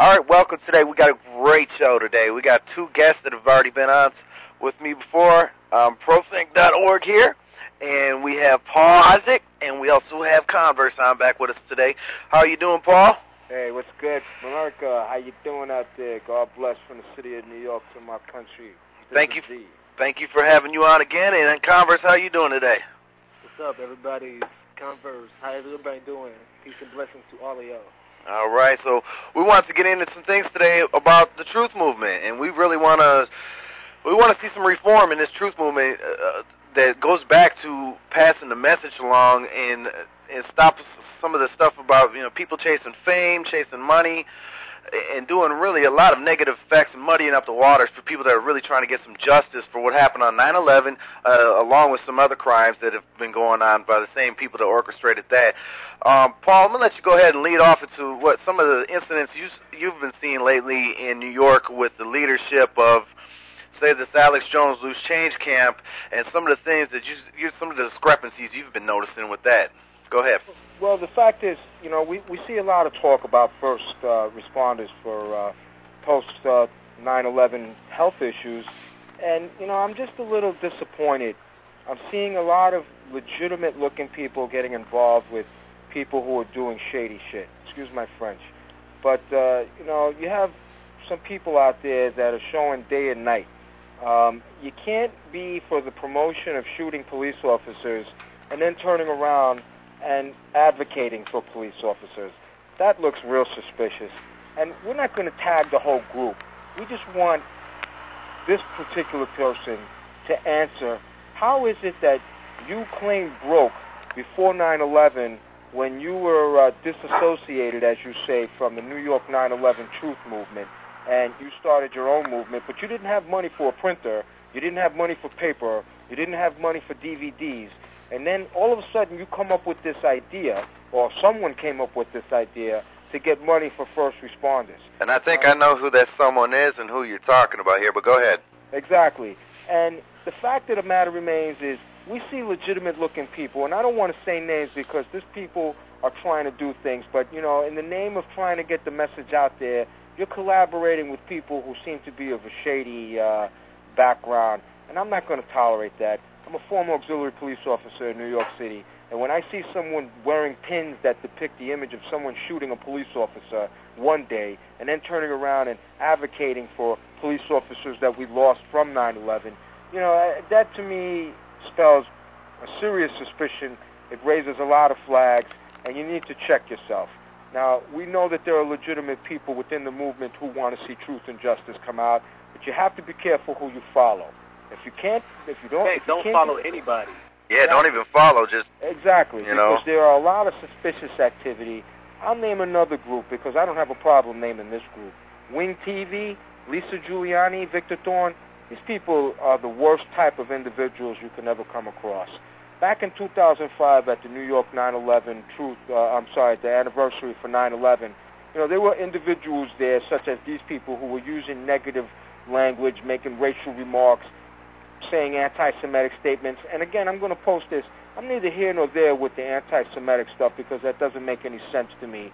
All right, welcome today. We got a great show today. We got two guests that have already been on with me before. Prothink.org here, and we have Paul Isaac, and we also have Converse on back with us today. How are you doing, Paul? Hey, what's good, America? How you doing out there? God bless from the city of New York to my country. Thank you for having you on again. And Converse, how are you doing today? What's up, everybody? Converse. How is everybody doing? Peace and blessings to all of y'all. All right, so we want to get into some things today about the truth movement, and we really want to see some reform in this truth movement that goes back to passing the message along and stop some of the stuff about people chasing fame, chasing money, and doing really a lot of negative effects and muddying up the waters for people that are really trying to get some justice for what happened on 9/11, along with some other crimes that have been going on by the same people that orchestrated that. Paul, I'm going to let you go ahead and lead off into what some of the incidents you've been seeing lately in New York with the leadership of, say, this Alex Jones Loose Change camp, and some of the things that some of the discrepancies you've been noticing with that. Go ahead. Well, the fact is, we see a lot of talk about first responders for post 9/11 health issues, and I'm just a little disappointed. I'm seeing a lot of legitimate-looking people getting involved with people who are doing shady shit. Excuse my French, but you have some people out there that are showing day and night. You can't be for the promotion of shooting police officers and then turning around and advocating for police officers. That looks real suspicious. And we're not going to tag the whole group. We just want this particular person to answer, how is it that you claim broke before 9/11 when you were disassociated, as you say, from the New York 9/11 truth movement, and you started your own movement, but you didn't have money for a printer, you didn't have money for paper, you didn't have money for DVDs, and then all of a sudden you come up with this idea, or someone came up with this idea, to get money for first responders. And I think I know who that someone is and who you're talking about here, but go ahead. Exactly. And the fact of the matter remains is we see legitimate-looking people, and I don't want to say names because these people are trying to do things, but, in the name of trying to get the message out there, you're collaborating with people who seem to be of a shady background, and I'm not going to tolerate that. I'm a former auxiliary police officer in New York City, and when I see someone wearing pins that depict the image of someone shooting a police officer one day and then turning around and advocating for police officers that we lost from 9/11, that to me spells a serious suspicion. It raises a lot of flags, and you need to check yourself. Now, we know that there are legitimate people within the movement who want to see truth and justice come out, but you have to be careful who you follow. If you don't follow anybody. Yeah, exactly. Don't even follow, just... Exactly, because there are a lot of suspicious activity. I'll name another group because I don't have a problem naming this group. Wing TV, Lisa Giuliani, Victor Thorne, these people are the worst type of individuals you can ever come across. Back in 2005 at the New York 9/11 the anniversary for 9/11, there were individuals there such as these people who were using negative language, making racial remarks, saying anti-Semitic statements. And again, I'm going to post this. I'm neither here nor there with the anti-Semitic stuff because that doesn't make any sense to me.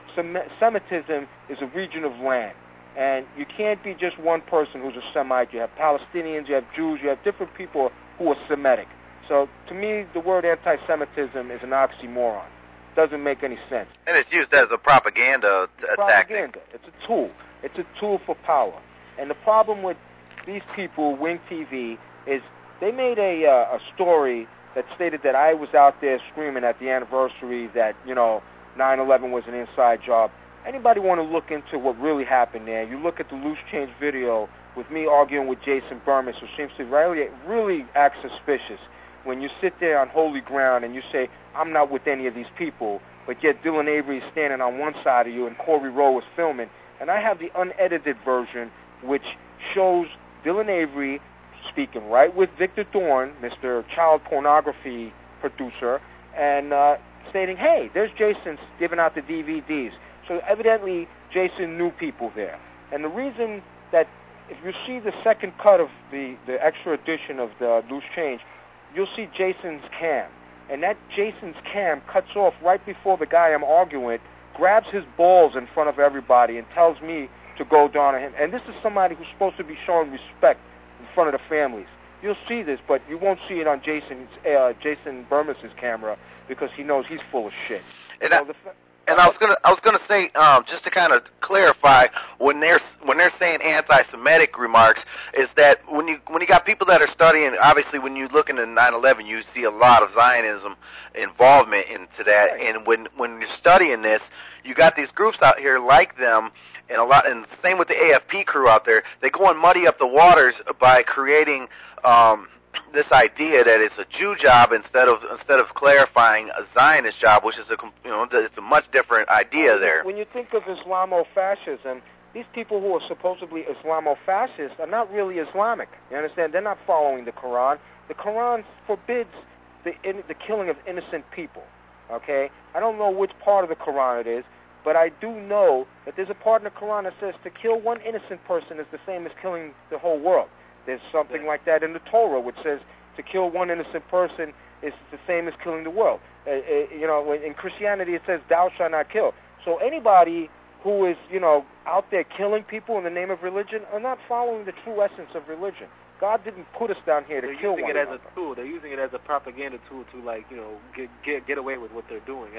Semitism is a region of land. And you can't be just one person who's a Semite. You have Palestinians, you have Jews, you have different people who are Semitic. So to me, the word anti-Semitism is an oxymoron. It doesn't make any sense. And it's used as a propaganda tactic. It's a tool. It's a tool for power. And the problem with these people, Wing TV, is they made a story that stated that I was out there screaming at the anniversary that, 9/11 was an inside job. Anybody want to look into what really happened there? You look at the Loose Change video with me arguing with Jason Burmis, who seems to really act suspicious. When you sit there on holy ground and you say, I'm not with any of these people, but yet Dylan Avery is standing on one side of you and Corey Rowe is filming. And I have the unedited version, which shows Dylan Avery speaking right with Victor Thorne, Mr. Child Pornography producer, and stating, hey, there's Jason giving out the DVDs. So evidently, Jason knew people there. And the reason that if you see the second cut of the extra edition of the Loose Change, you'll see Jason's cam. And that Jason's cam cuts off right before the guy I'm arguing with, grabs his balls in front of everybody and tells me to go down on him. And this is somebody who's supposed to be showing respect in front of the families. You'll see this, but you won't see it on Jason Bermas's camera because he knows he's full of shit. And I was gonna say, just to kind of clarify, when they're saying anti-Semitic remarks, is that when you got people that are studying, obviously when you look into 9/11, you see a lot of Zionism involvement into that, right. And when you're studying this, you got these groups out here like them, and same with the AFP crew out there. They go and muddy up the waters by creating this idea that it's a Jew job instead of clarifying a Zionist job, which is it's a much different idea there. When you think of Islamofascism, these people who are supposedly Islamofascists are not really Islamic. You understand? They're not following the Quran. The Quran forbids the killing of innocent people. Okay? I don't know which part of the Quran it is, but I do know that there's a part in the Quran that says to kill one innocent person is the same as killing the whole world. There's something like that in the Torah, which says to kill one innocent person is the same as killing the world. In Christianity it says thou shalt not kill. So anybody who is, out there killing people in the name of religion are not following the true essence of religion. God didn't put us down here to kill one another. They're using it as a tool. They're using it as a propaganda tool to, get away with what they're doing.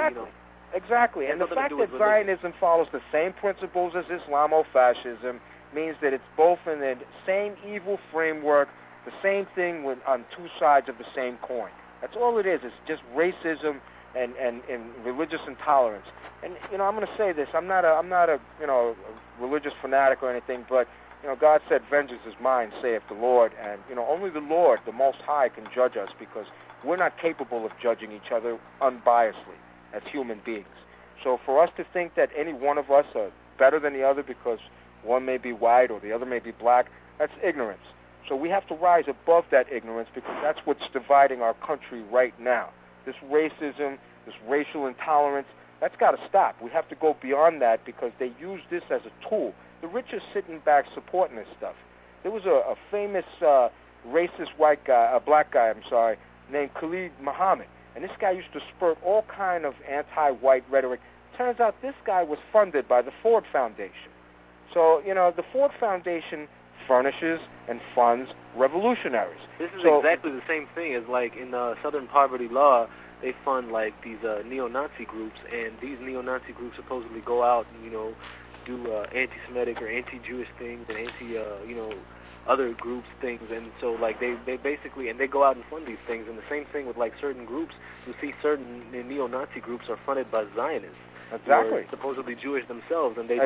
Exactly. And the fact that Zionism follows the same principles as Islamofascism means that it's both in the same evil framework, the same thing on two sides of the same coin. That's all it is. It's just racism and religious intolerance. And I'm going to say this. I'm not a religious fanatic or anything, but God said, "Vengeance is mine, saith the Lord." And only the Lord, the Most High, can judge us because we're not capable of judging each other unbiasedly as human beings. So for us to think that any one of us are better than the other because one may be white or the other may be black, that's ignorance. So we have to rise above that ignorance because that's what's dividing our country right now. This racism, this racial intolerance, that's got to stop. We have to go beyond that because they use this as a tool. The rich are sitting back supporting this stuff. There was a famous racist black guy, named Khalid Muhammad, and this guy used to spurt all kind of anti-white rhetoric. Turns out this guy was funded by the Ford Foundation. So, the Ford Foundation furnishes and funds revolutionaries. This is exactly the same thing as, in Southern Poverty Law, they fund, these neo-Nazi groups, and these neo-Nazi groups supposedly go out and, do anti-Semitic or anti-Jewish things and other groups things, and so, they basically, and they go out and fund these things, and the same thing with, certain groups. You see certain neo-Nazi groups are funded by Zionists. Exactly. Who are supposedly Jewish themselves, and they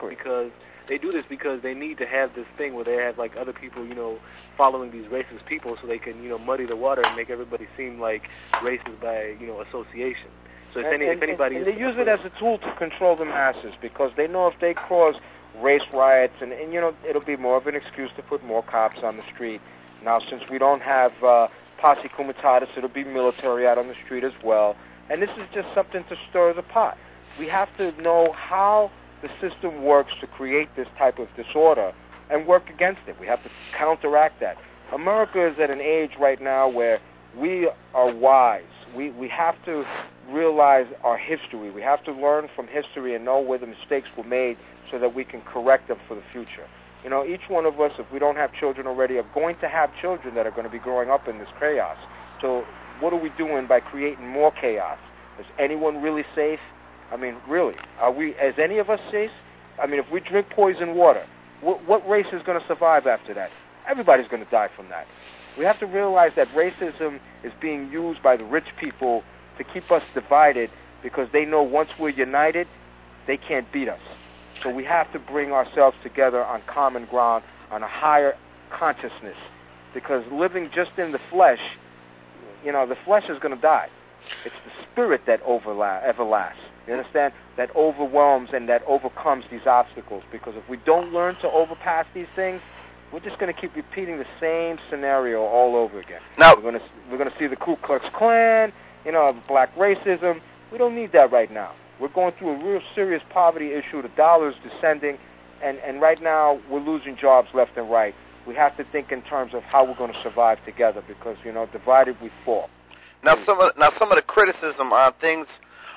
do this because they need to have this thing where they have other people, following these racist people, so they can, muddy the water and make everybody seem like racist by, association. So if anybody, and they use it as a tool to control the masses because they know if they cause race riots, and it'll be more of an excuse to put more cops on the street. Now, since we don't have posse comitatus, it'll be military out on the street as well. And this is just something to stir the pot. We have to know how the system works to create this type of disorder and work against it. We have to counteract that. America is at an age right now where we are wise. We have to realize our history. We have to learn from history and know where the mistakes were made so that we can correct them for the future. Each one of us, if we don't have children already, are going to have children that are going to be growing up in this chaos. So what are we doing by creating more chaos? Is anyone really safe? Really, is any of us safe? If we drink poison water, what race is going to survive after that? Everybody's going to die from that. We have to realize that racism is being used by the rich people to keep us divided because they know once we're united, they can't beat us. So we have to bring ourselves together on common ground, on a higher consciousness, because living just in the flesh, the flesh is going to die. It's the spirit that everlasts. You understand? That overwhelms and that overcomes these obstacles. Because if we don't learn to overpass these things, we're just going to keep repeating the same scenario all over again. Now, we're going to see the Ku Klux Klan, black racism. We don't need that right now. We're going through a real serious poverty issue. The dollar is descending, and right now we're losing jobs left and right. We have to think in terms of how we're going to survive together because, divided we fall. Now, some of the criticism on things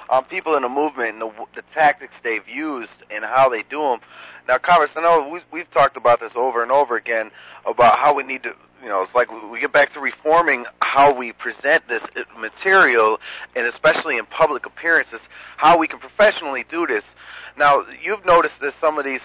on people in the movement and the tactics they've used and how they do them. Now, Congress, I know we've talked about this over and over again about how we need to, it's like we get back to reforming how we present this material, and especially in public appearances, how we can professionally do this. Now, you've noticed that some of these,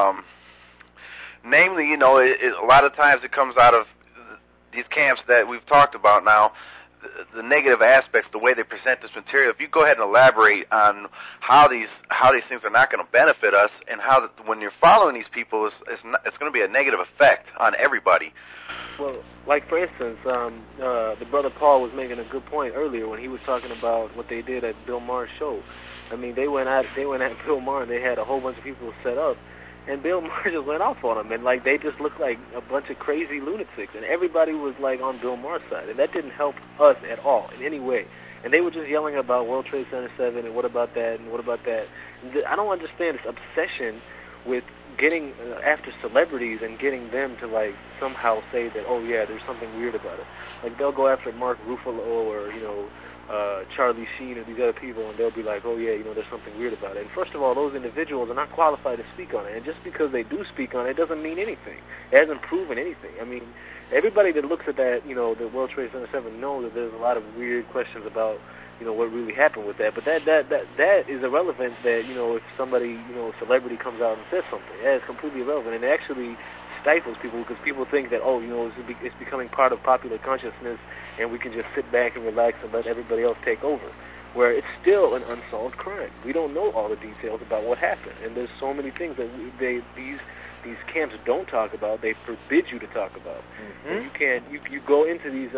namely, a lot of times it comes out of these camps that we've talked about now, the negative aspects, the way they present this material. If you go ahead and elaborate on how these things are not going to benefit us, and how when you're following these people, it's going to be a negative effect on everybody. Well, like for instance, the brother Paul was making a good point earlier when he was talking about what they did at Bill Maher's show. I mean, they went at Bill Maher and they had a whole bunch of people set up. And Bill Maher just went off on them, and they just looked like a bunch of crazy lunatics, and everybody was on Bill Maher's side, and that didn't help us at all in any way. And they were just yelling about World Trade Center 7 and what about that and what about that. I don't understand this obsession with getting after celebrities and getting them to somehow say that, oh yeah, there's something weird about it. They'll go after Mark Ruffalo or Charlie Sheen or these other people, and they'll be like, oh yeah, there's something weird about it. And first of all, those individuals are not qualified to speak on it, and just because they do speak on it doesn't mean anything. It hasn't proven anything. I mean, everybody that looks at that, the World Trade Center 7 knows that there's a lot of weird questions about, what really happened with that. But that is irrelevant. That if somebody, celebrity comes out and says something, that is completely irrelevant, and it actually stifles people because people think that, it's becoming part of popular consciousness, and we can just sit back and relax and let everybody else take over, where it's still an unsolved crime. We don't know all the details about what happened, and there's so many things that these camps don't talk about. They forbid you to talk about. Mm-hmm. You can't. You go into these.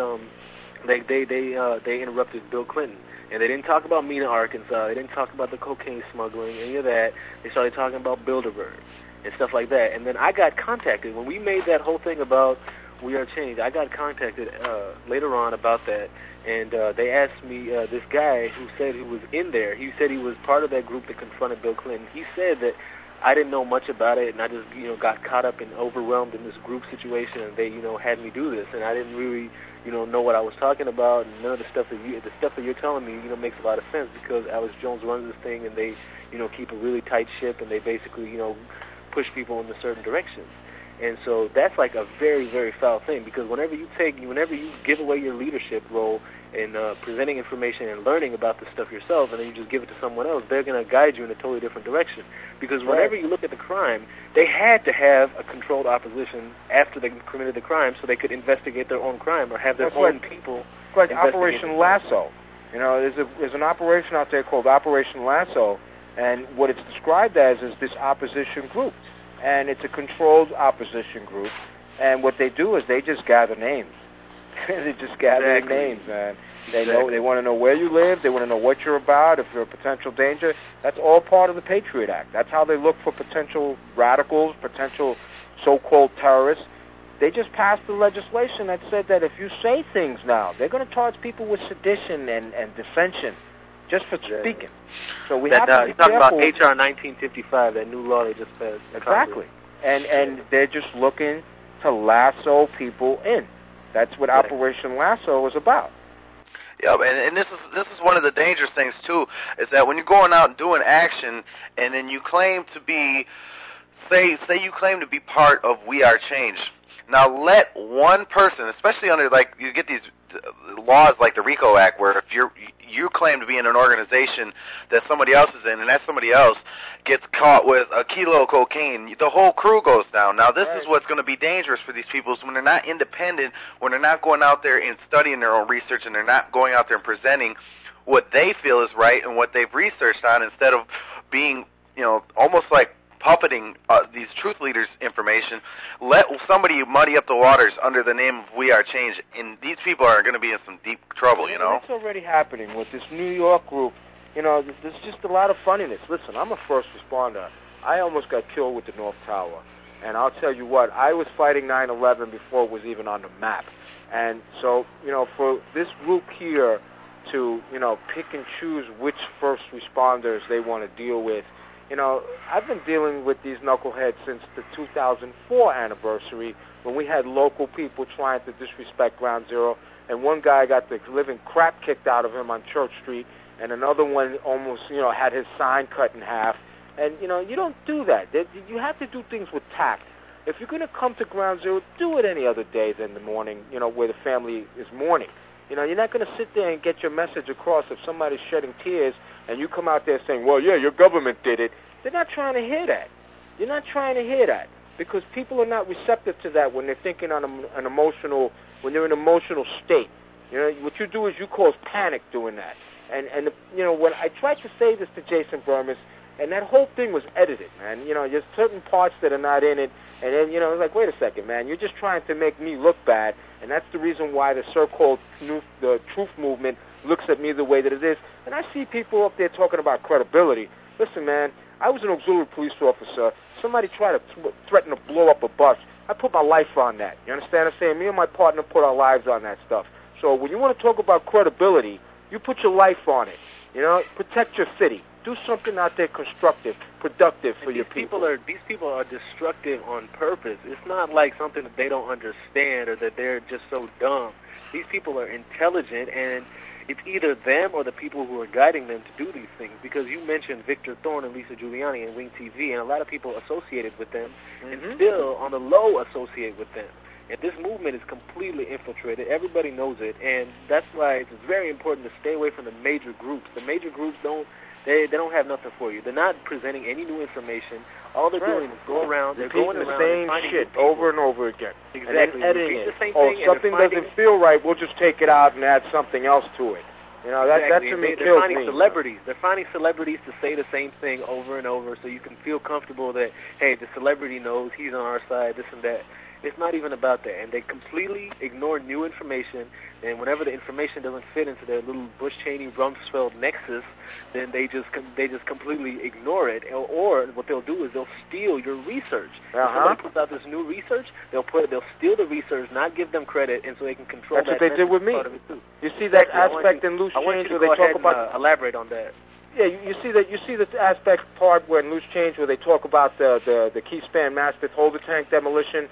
They interrupted Bill Clinton, and they didn't talk about Mena, Arkansas. They didn't talk about the cocaine smuggling, any of that. They started talking about Bilderberg and stuff like that. And then I got contacted when we made that whole thing about We Are Change. I got contacted later on about that, and they asked me, this guy who said he was in there, he said he was part of that group that confronted Bill Clinton. He said that I didn't know much about it, and I just, got caught up and overwhelmed in this group situation, and they, had me do this, and I didn't really, know what I was talking about, and none of the stuff that you're telling me, makes a lot of sense, because Alex Jones runs this thing, and they, keep a really tight ship, and they basically, push people in a certain direction. And so that's a very, very foul thing, because whenever you give away your leadership role in presenting information and learning about this stuff yourself, and then you just give it to someone else, they're going to guide you in a totally different direction. Because whenever you look at the crime, they had to have a controlled opposition after they committed the crime so they could investigate their own crime or have their own people. It's like Operation Lasso. There's an operation out there called Operation Lasso, and what it's described as is this opposition group. And it's a controlled opposition group, and what they do is they just gather names. They just gather names, man. They want to know where you live. They want to know what you're about. If you're a potential danger, that's all part of the Patriot Act. That's how they look for potential radicals, potential so-called terrorists. They just passed the legislation that said that if you say things now, they're going to charge people with sedition and dissension just for speaking. So we have to be careful. You're talking about H.R. 1955, that new law they just passed. Exactly. And they're just looking to lasso people in. That's what Operation Lasso is about. Yeah, and this is one of the dangerous things too, is that when you're going out and doing action, and then you claim to be, say you claim to be part of We Are Change. Now let one person, especially under you get these laws like the RICO Act, where if you claim to be in an organization that somebody else is in, and that somebody else gets caught with a kilo of cocaine, the whole crew goes down. Now, this is what's going to be dangerous for these people, is when they're not independent, when they're not going out there and studying their own research, and they're not going out there and presenting what they feel is right and what they've researched on, instead of being, almost like puppeting these truth leaders' information. Let somebody muddy up the waters under the name of We Are Change, and these people are going to be in some deep trouble, It's already happening with this New York group. There's just a lot of funniness. Listen, I'm a first responder. I almost got killed with the North Tower. And I'll tell you what, I was fighting 9/11 before it was even on the map. And so, for this group here to, pick and choose which first responders they want to deal with, I've been dealing with these knuckleheads since the 2004 anniversary, when we had local people trying to disrespect Ground Zero, and one guy got the living crap kicked out of him on Church Street, and another one almost, had his sign cut in half. And, you don't do that. You have to do things with tact. If you're going to come to Ground Zero, do it any other day than the morning, where the family is mourning. You're not going to sit there and get your message across if somebody's shedding tears and you come out there saying, well, yeah, your government did it. They're not trying to hear that. You're not trying to hear that because people are not receptive to that when they're thinking on when they're in an emotional state. What you do is you cause panic doing that. And when I tried to say this to Jason Bermas, and that whole thing was edited, man. There's certain parts that are not in it, and then, it's like, wait a second, man, you're just trying to make me look bad, and that's the reason why the so-called the truth movement looks at me the way that it is. And I see people up there talking about credibility. Listen, man, I was an auxiliary police officer. Somebody tried to threaten to blow up a bus. I put my life on that. You understand what I'm saying? Me and my partner put our lives on that stuff. So when you want to talk about credibility, you put your life on it. Protect your city. Do something out there constructive, productive for your people. These people are destructive on purpose. It's not like something that they don't understand or that they're just so dumb. These people are intelligent, and it's either them or the people who are guiding them to do these things. Because you mentioned Victor Thorne and Lisa Giuliani and Wing TV, and a lot of people associated with them and still on the low associate with them. And this movement is completely infiltrated. Everybody knows it, and that's why it's very important to stay away from the major groups. The major groups don't have nothing for you. They're not presenting any new information. All they're doing is go around. They're going the around same shit over and over again. Exactly. And then editing it. Something doesn't feel right, we'll just take it out and add something else to it. That to me kills me. They're finding celebrities to say the same thing over and over, so you can feel comfortable that, hey, the celebrity knows he's on our side, this and that. It's not even about that, and they completely ignore new information. And whenever the information doesn't fit into their little Bush Cheney Rumsfeld nexus, then they just completely ignore it. Or what they'll do is they'll steal your research. If somebody puts out this new research, they'll steal the research, not give them credit, and so they can control. That's what they did with me. You see that aspect in Loose Change where they talk about. Elaborate on that. Yeah, you see the aspect part where in Loose Change where they talk about the Keyspan Mastiff holder tank demolition.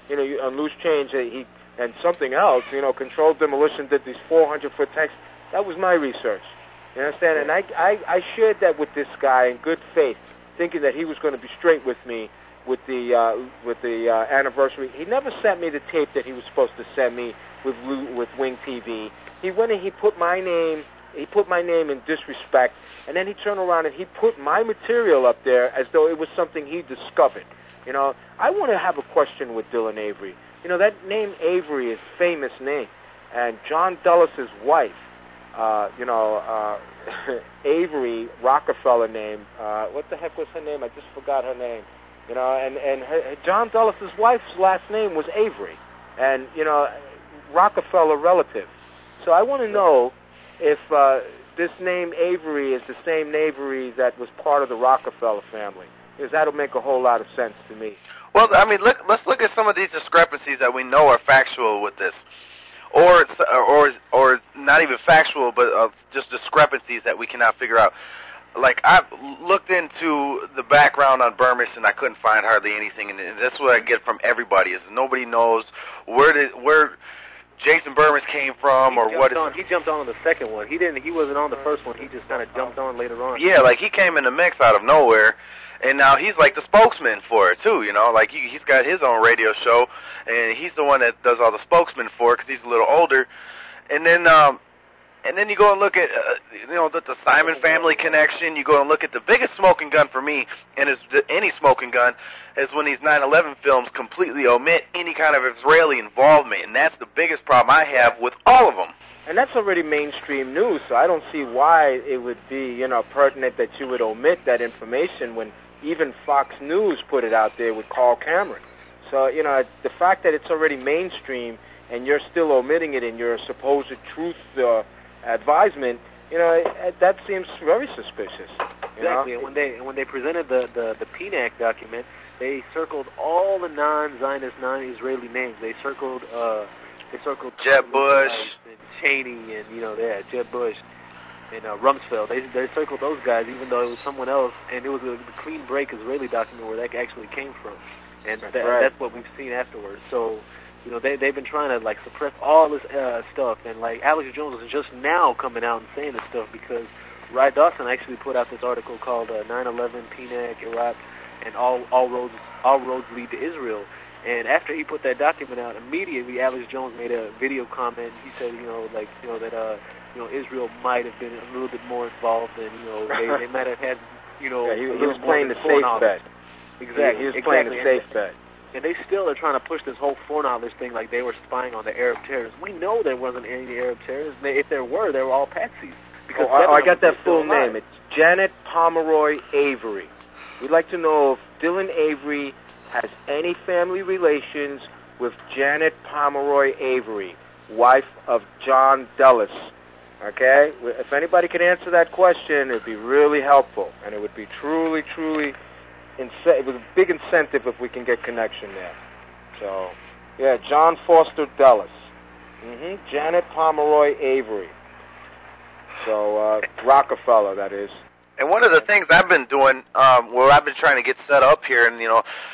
On Loose Change, he and something else, Controlled Demolition did these 400-foot tanks. That was my research. You understand? And I shared that with this guy in good faith, thinking that he was going to be straight with me with the anniversary. He never sent me the tape that he was supposed to send me with Wing TV. He went and he put my name in disrespect, and then he turned around and he put my material up there as though it was something he discovered. I want to have a question with Dylan Avery. That name Avery is a famous name. And John Dulles' wife, Avery Rockefeller name, what the heck was her name? I just forgot her name. And John Dulles' wife's last name was Avery. And, Rockefeller relative. So I want to know if this name Avery is the same Avery that was part of the Rockefeller family. Because that'll make a whole lot of sense to me. Well, let's look at some of these discrepancies that we know are factual with this, or not even factual, but just discrepancies that we cannot figure out. Like, I've looked into the background on Bermas, and I couldn't find hardly anything, and that's what I get from everybody, is nobody knows where Jason Bermas came from, or what is... He jumped on the second one. He wasn't on the first one. He just kind of jumped on later on. Yeah, like, he came in the mix out of nowhere. And now he's like the spokesman for it too, like he's got his own radio show, and he's the one that does all the spokesman for it because he's a little older. And then you go and look at the Simon family connection. You go and look at the biggest smoking gun for me, and any smoking gun, is when these 9/11 films completely omit any kind of Israeli involvement, and that's the biggest problem I have with all of them. And that's already mainstream news, so I don't see why it would be pertinent that you would omit that information when even Fox News put it out there with Carl Cameron. So, the fact that it's already mainstream and you're still omitting it in your supposed truth advisement, that seems very suspicious. Exactly. And when they presented the PNAC document, they circled all the non-Zionist, non-Israeli names. They circled Jeb Bush, and Cheney, and Jeb Bush. And Rumsfeld, they circled those guys, even though it was someone else, and it was the Clean Break Israeli document where that actually came from, and that's what we've seen afterwards. So, they've been trying to suppress all this stuff, and Alex Jones is just now coming out and saying this stuff because Ry Dawson actually put out this article called 9/11, PNAC, Iraq, and all roads lead to Israel. And after he put that document out, immediately Alex Jones made a video comment. He said, that Israel might have been a little bit more involved, and they might have had, he was playing the safe bet. Exactly. He was playing the safe bet. And they still are trying to push this whole foreknowledge thing like they were spying on the Arab terrorists. We know there wasn't any Arab terrorists. If there were, they were all patsies. Because I got that full name. It's Janet Pomeroy Avery. We'd like to know if Dylan Avery has any family relations with Janet Pomeroy Avery, wife of John Dulles. Okay? If anybody could answer that question, it would be really helpful. And it would be truly, it was a big incentive if we can get connection there. So, yeah, John Foster Dulles. Janet Pomeroy Avery. So, Rockefeller, that is. And one of the things I've been doing, where I've been trying to get set up here, and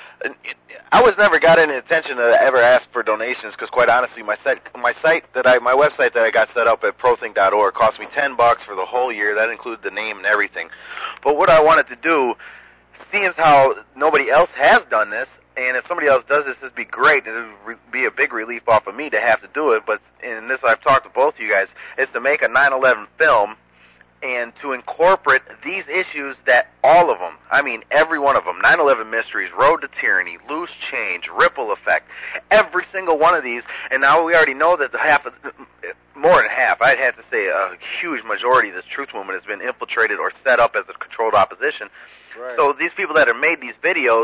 I was never got any attention to ever ask for donations, because quite honestly, my website that I got set up at prothink.org cost me $10 for the whole year. That included the name and everything. But what I wanted to do, seeing as how nobody else has done this, and if somebody else does this, it'd be great, and it would be a big relief off of me to have to do it. But in this, I've talked to both of you guys, is to make a 9/11 film and to incorporate these issues that all of them, I mean every one of them, 9/11 Mysteries, Road to Tyranny, Loose Change, Ripple Effect, every single one of these, and now we already know that more than half, I'd have to say a huge majority of this truth movement has been infiltrated or set up as a controlled opposition. Right. So these people that have made these videos,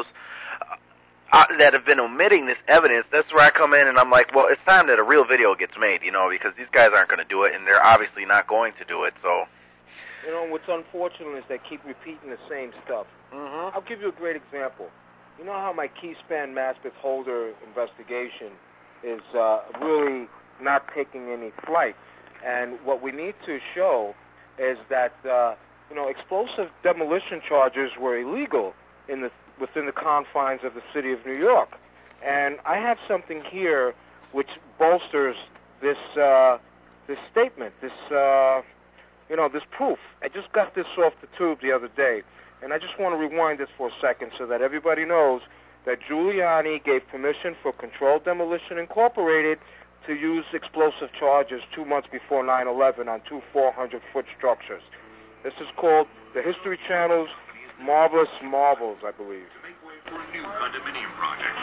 that have been omitting this evidence, that's where I come in and I'm like, well, it's time that a real video gets made, because these guys aren't going to do it, and they're obviously not going to do it, so... What's unfortunate is they keep repeating the same stuff. I'll give you a great example. You know how my Keyspan Maspeth Holder investigation is really not taking any flight? And what we need to show is that, explosive demolition charges were illegal within the confines of the city of New York. And I have something here which bolsters this statement, this proof. I just got this off the tube the other day, and I just want to rewind this for a second so that everybody knows that Giuliani gave permission for Controlled Demolition Incorporated to use explosive charges 2 months before 9/11 on 2 400-foot structures. This is called the History Channel's Marvelous Marvels, I believe. To make way for a new condominium project.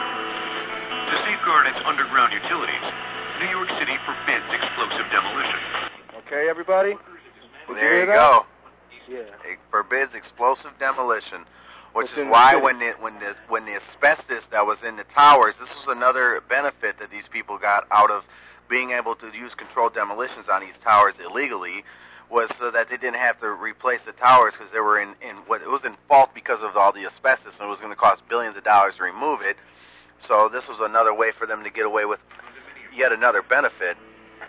To safeguard its underground utilities, New York City forbids explosive demolition. Okay, everybody? There you go. Yeah. It forbids explosive demolition, which is why when the asbestos that was in the towers, this was another benefit that these people got out of being able to use controlled demolitions on these towers illegally, was so that they didn't have to replace the towers because they were it was in fault because of all the asbestos, and it was going to cost billions of dollars to remove it. So this was another way for them to get away with yet another benefit.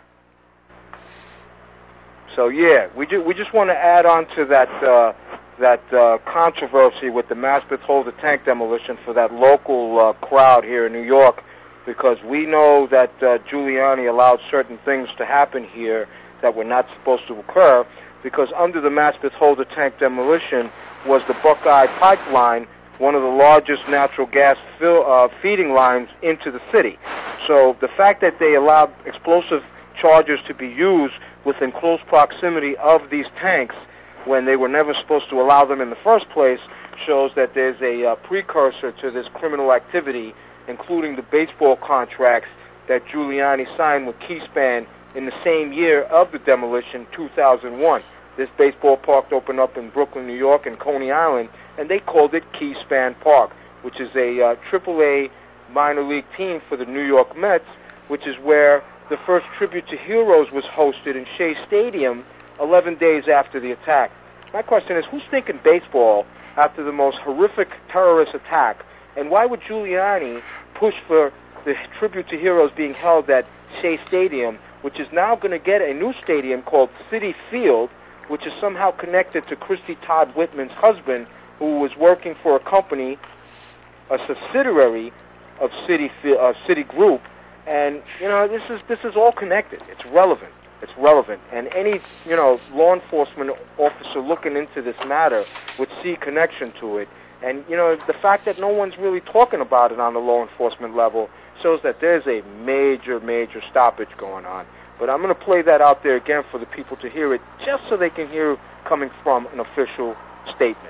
So yeah, we just want to add on to that controversy with the Maspeth Holder tank demolition for that local crowd here in New York, because we know that Giuliani allowed certain things to happen here that were not supposed to occur, because under the Maspeth Holder tank demolition was the Buckeye Pipeline, one of the largest natural gas feeding lines into the city. So the fact that they allowed explosive charges to be used within close proximity of these tanks when they were never supposed to allow them in the first place shows that there's a precursor to this criminal activity, including the baseball contracts that Giuliani signed with Keyspan in the same year of the demolition, 2001. This baseball park opened up in Brooklyn, New York, and Coney Island, and they called it Keyspan Park, which is a AAA minor league team for the New York Mets, which is where the first Tribute to Heroes was hosted in Shea Stadium 11 days after the attack. My question is, who's thinking baseball after the most horrific terrorist attack? And why would Giuliani push for the Tribute to Heroes being held at Shea Stadium, which is now going to get a new stadium called Citi Field, which is somehow connected to Christy Todd Whitman's husband, who was working for a company, a subsidiary of Citigroup. And this is all connected. It's relevant. It's relevant. And any, law enforcement officer looking into this matter would see connection to it. And, the fact that no one's really talking about it on the law enforcement level shows that there's a major, major stoppage going on. But I'm going to play that out there again for the people to hear it, just so they can hear coming from an official statement.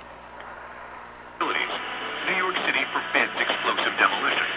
New York City forbids explosive demolition.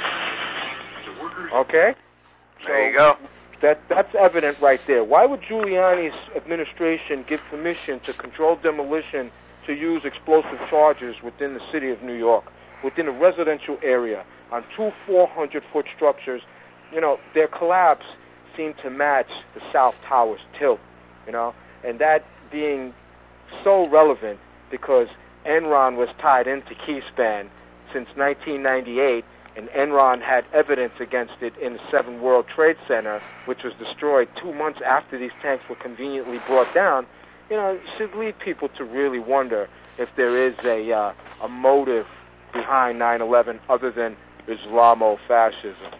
The workers... Okay? There you go. That's evident right there. Why would Giuliani's administration give permission to controlled demolition to use explosive charges within the city of New York, within a residential area, on two 400-foot structures? Their collapse seemed to match the South Tower's tilt, and that being so relevant because Enron was tied into Keyspan since 1998, and Enron had evidence against it in the 7 World Trade Center, which was destroyed 2 months after these tanks were conveniently brought down. It should lead people to really wonder if there is a motive behind 9/11 other than Islamo-fascism.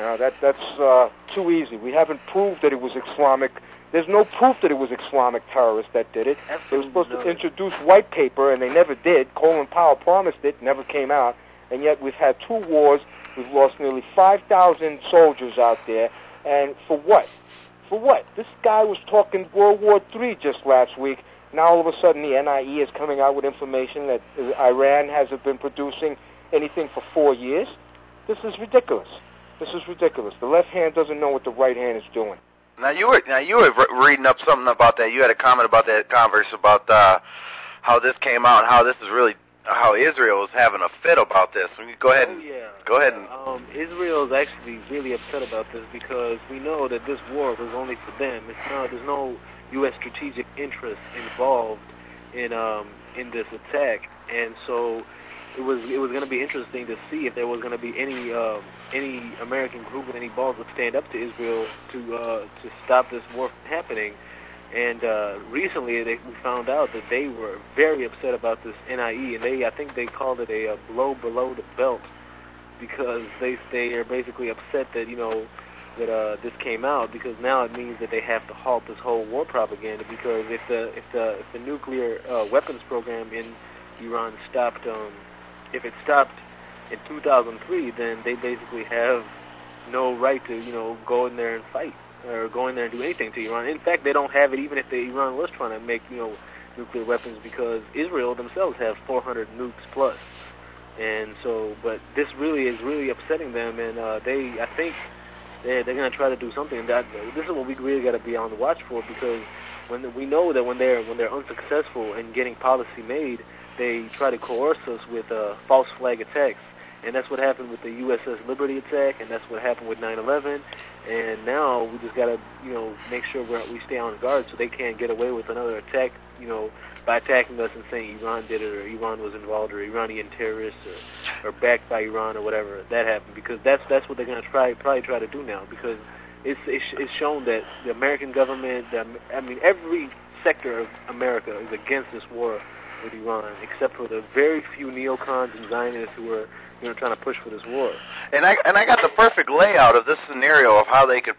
That's too easy. We haven't proved that it was Islamic. There's no proof that it was Islamic terrorists that did it. They were supposed to introduce white paper, and they never did. Colin Powell promised it, never came out. And yet we've had 2 wars. We've lost nearly 5,000 soldiers out there. And for what? For what? This guy was talking World War III just last week. Now all of a sudden the NIE is coming out with information that Iran hasn't been producing anything for 4 years. This is ridiculous. This is ridiculous. The left hand doesn't know what the right hand is doing. Now you were reading up something about that. You had a comment about that converse about how this came out and how this is really how Israel is having a fit about this. Go ahead. Go ahead. Israel is actually really upset about this because we know that this war was only for them. There's no U.S. strategic interest involved in this attack, and so it was going to be interesting to see if there was going to be any American group with any balls would stand up to Israel to stop this war from happening. And recently we found out that they were very upset about this NIE, and I think they called it a blow below the belt because they are basically upset that that this came out, because now it means that they have to halt this whole war propaganda, because if the nuclear weapons program in Iran stopped, if it stopped in 2003, then they basically have no right to go in there and fight or go in there and do anything to Iran. In fact, they don't have it even if Iran was trying to make nuclear weapons, because Israel themselves have 400 nukes plus. And so, but this is really upsetting them, and I think they're going to try to do something. This is what we really got to be on the watch for, because we know that when they're unsuccessful in getting policy made, they try to coerce us with false flag attacks. And that's what happened with the USS Liberty attack, and that's what happened with 9/11. And now we just got to, make sure we stay on guard so they can't get away with another attack, by attacking us and saying Iran did it, or Iran was involved, or Iranian terrorists, or backed by Iran, or whatever that happened. Because that's what they're going to probably try to do now, because it's shown that the American government, every sector of America is against this war with Iran, except for the very few neocons and Zionists who are trying to push for this war. And I got the perfect layout of this scenario of how they could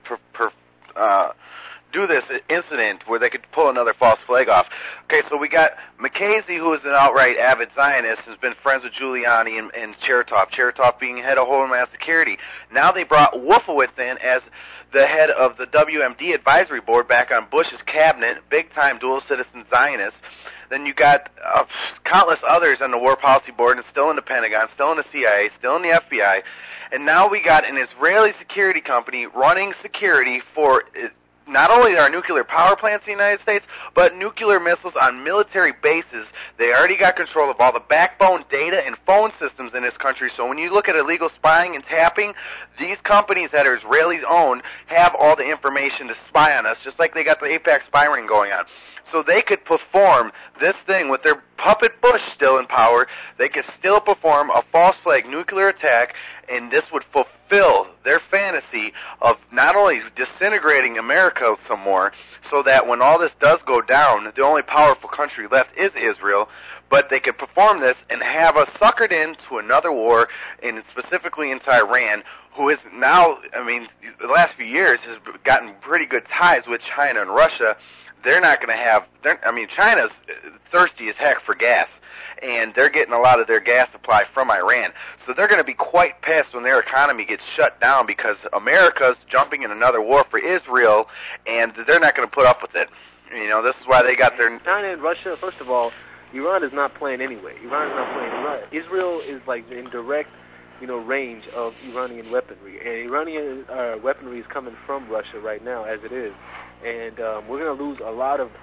do this incident where they could pull another false flag off. Okay, so we got McKasey, who is an outright avid Zionist, who's been friends with Giuliani and Chertoff being head of Homeland Security. Now they brought Wolfowitz in as the head of the WMD advisory board back on Bush's cabinet, big-time dual-citizen Zionists. Then you got countless others on the War Policy Board, and still in the Pentagon, still in the CIA, still in the FBI. And now we got an Israeli security company running security for not only our nuclear power plants in the United States, but nuclear missiles on military bases. They already got control of all the backbone data and phone systems in this country. So when you look at illegal spying and tapping, these companies that are Israeli-owned have all the information to spy on us, just like they got the AIPAC spy ring going on. So they could perform this thing with their puppet Bush still in power. They could still perform a false flag nuclear attack, and this would fulfill their fantasy of not only disintegrating America some more, so that when all this does go down, the only powerful country left is Israel, but they could perform this and have us suckered into another war, and specifically into Iran, who is now, I mean, the last few years has gotten pretty good ties with China and Russia. They're not going to have, China's thirsty as heck for gas, and they're getting a lot of their gas supply from Iran. So they're going to be quite pissed when their economy gets shut down because America's jumping in another war for Israel, and they're not going to put up with it. You know, this is why they got their... China and Russia, first of all, Iran is not playing anyway. Iran is not playing. Israel is like in direct, range of Iranian weaponry, and Iranian weaponry is coming from Russia right now, as it is. And we're going to lose a lot of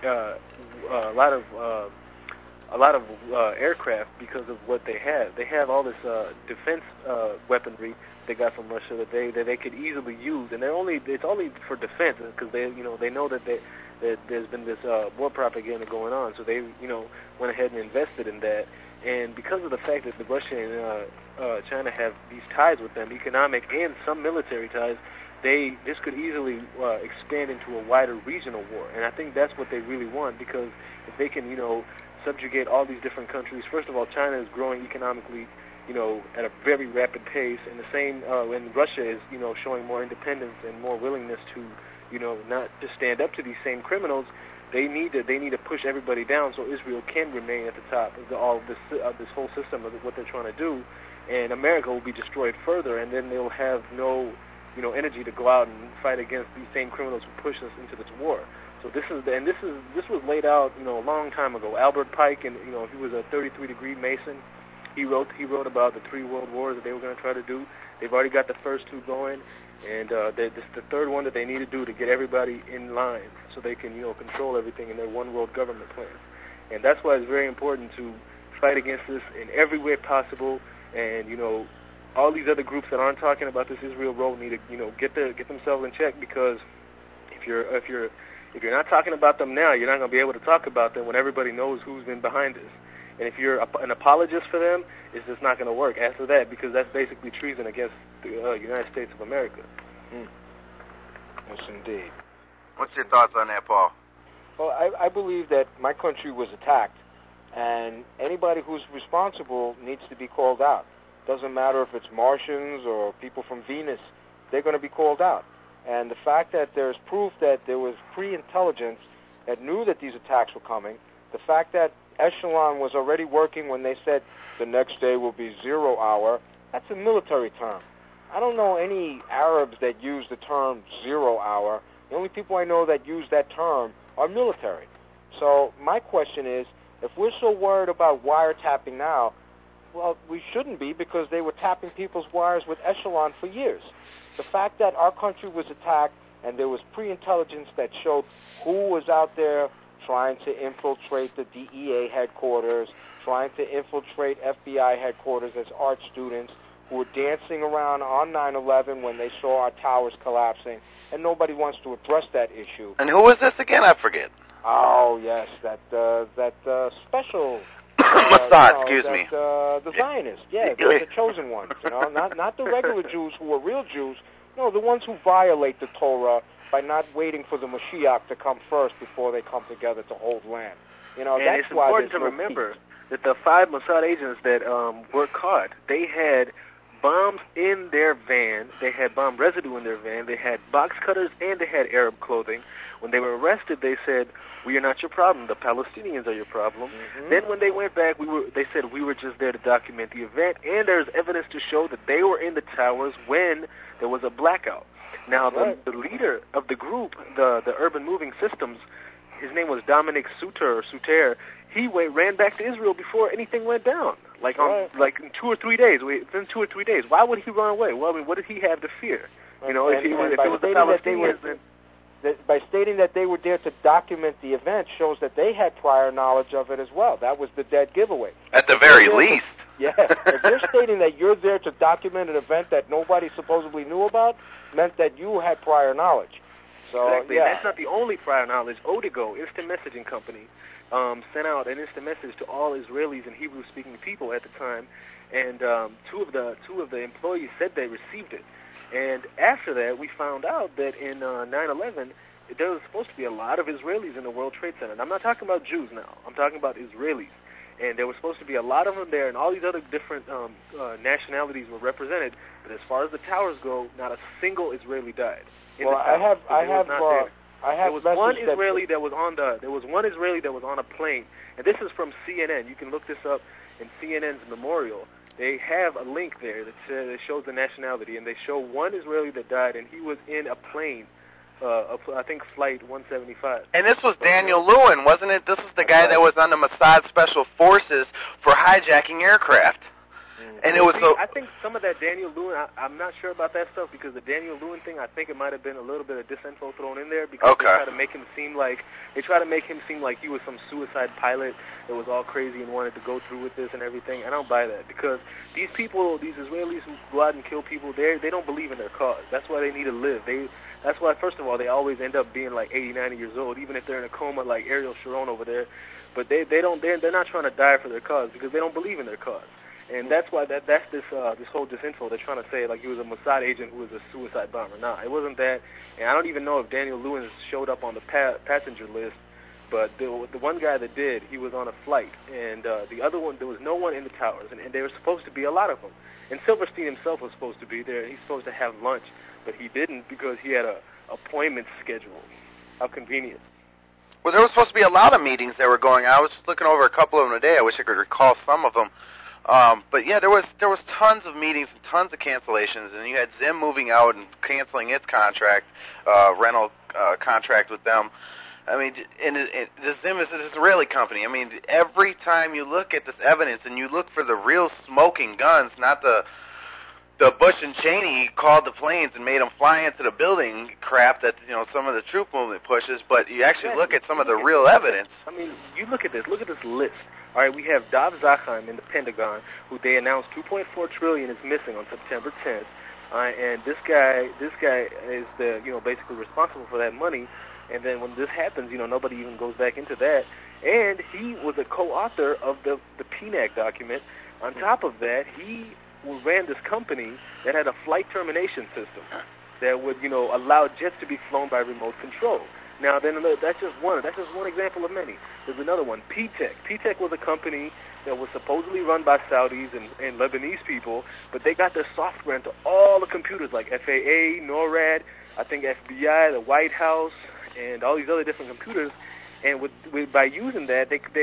aircraft because of what they have. They have all this defense weaponry they got from Russia that they could easily use, and it's only for defense because they know that there's been this war propaganda going on, so they went ahead and invested in that. And because of the fact that the Russia and China have these ties with them, economic and some military ties, this could easily expand into a wider regional war. And I think that's what they really want, because if they can, subjugate all these different countries. First of all, China is growing economically, at a very rapid pace, and the same when Russia is, showing more independence and more willingness to, not to stand up to these same criminals. They need to push everybody down so Israel can remain at the top of this whole system of what they're trying to do, and America will be destroyed further, and then they'll have no energy to go out and fight against these same criminals who push us into this war. So this was laid out, a long time ago. Albert Pike, and he was a 33-degree Mason. He wrote about the 3 world wars that they were going to try to do. They've already got the first 2 going, and this is the 3rd one that they need to do to get everybody in line so they can control everything in their one world government plan. And that's why it's very important to fight against this in every way possible. And all these other groups that aren't talking about this Israel road need to get themselves in check, because if you're not talking about them now, you're not going to be able to talk about them when everybody knows who's been behind this. And if you're an apologist for them, it's just not going to work after that, because that's basically treason against the United States of America. Yes, indeed. What's your thoughts on that, Paul? Well, I believe that my country was attacked, and anybody who's responsible needs to be called out. Doesn't matter if it's Martians or people from Venus, they're going to be called out. And the fact that there's proof that there was pre-intelligence that knew that these attacks were coming, the fact that Echelon was already working when they said the next day will be 0 hour, that's a military term. I don't know any Arabs that use the term 0 hour. The only people I know that use that term are military. So my question is, if we're so worried about wiretapping now, well, we shouldn't be, because they were tapping people's wires with Echelon for years. The fact that our country was attacked and there was pre-intelligence that showed who was out there trying to infiltrate the DEA headquarters, trying to infiltrate FBI headquarters as art students, who were dancing around on 9/11 when they saw our towers collapsing, and nobody wants to address that issue. And who was this again? I forget. Oh, yes, that special... Mossad, excuse me. The Zionists, the chosen ones, not the regular Jews who are real Jews. No, the ones who violate the Torah by not waiting for the Mashiach to come first before they come together to hold land. And that's it's important to remember that the 5 Mossad agents that were caught, they had bombs in their van, they had bomb residue in their van, they had box cutters, and they had Arab clothing. When they were arrested, they said, "We are not your problem. The Palestinians are your problem." Mm-hmm. Then when they went back, they said, "We were just there to document the event," and there's evidence to show that they were in the towers when there was a blackout. Now, the leader of the group, the Urban Moving Systems, his name was Dominic Suter. He ran back to Israel before anything went down, like in 2 or 3 days. Within 2 or 3 days, why would he run away? Well, I mean, what did he have to fear? If it was the Palestinians, by stating that they were there to document the event shows that they had prior knowledge of it as well. That was the dead giveaway. At the very least. Yeah. If you're stating that you're there to document an event that nobody supposedly knew about, meant that you had prior knowledge. So, exactly. Yeah. And that's not the only prior knowledge. Odigo, instant messaging company, sent out an instant message to all Israelis and Hebrew-speaking people at the time, and two of the employees said they received it. And after that, we found out that in 9/11, there was supposed to be a lot of Israelis in the World Trade Center. And I'm not talking about Jews now. I'm talking about Israelis. and there was supposed to be a lot of them there, and all these other different nationalities were represented. But as far as the towers go, not a single Israeli died. Well, I have there was one Israeli that was on a plane, and this is from CNN. You can look this up in CNN's memorial. They have a link there that shows the nationality, and they show one Israeli that died, and he was in a plane, I think Flight 175. And this was Daniel Lewin, wasn't it? This was the guy that was on the Mossad Special Forces for hijacking aircraft. And it was I think some of that Daniel Lewin, I'm not sure about that stuff, because the Daniel Lewin thing, I think it might have been a little bit of disinfo thrown in there, because they try to make him seem like he was some suicide pilot that was all crazy and wanted to go through with this and everything. I don't buy that, because these people, these Israelis who go out and kill people, they don't believe in their cause. That's why they need to live. That's why, first of all, they always end up being like 80, 90 years old, even if they're in a coma like Ariel Sharon over there. But they're not trying to die for their cause, because they don't believe in their cause. And that's why that's this whole disinfo. They're trying to say like he was a Mossad agent who was a suicide bomber. Nah, it wasn't that. And I don't even know if Daniel Lewin showed up on the passenger list. But the one guy that did, he was on a flight. And the other one, there was no one in the towers. And there were supposed to be a lot of them. And Silverstein himself was supposed to be there. He's supposed to have lunch. But he didn't, because he had a appointment schedule. How convenient. Well, there was supposed to be a lot of meetings that were going on. I was just looking over a couple of them today. I wish I could recall some of them. But yeah, there was tons of meetings and tons of cancellations, and you had Zim moving out and canceling its contract, rental contract with them. I mean, and the Zim is an Israeli company. I mean, every time you look at this evidence and you look for the real smoking guns, not the Bush and Cheney called the planes and made them fly into the building crap that some of the troop movement pushes, but you actually look at some of the real evidence. I mean, you look at this list. All right, we have Dov Zakheim in the Pentagon, who they announced $2.4 trillion is missing on September 10th, and this guy is basically responsible for that money. And then when this happens, nobody even goes back into that. And he was a co-author of the PNAC document. On top of that, he ran this company that had a flight termination system that would allow jets to be flown by remote control. Now, then that's just one example of many. There's another one, P-Tech. P-Tech was a company that was supposedly run by Saudis and Lebanese people, but they got their software into all the computers like FAA, NORAD, I think FBI, the White House, and all these other different computers. And by using that,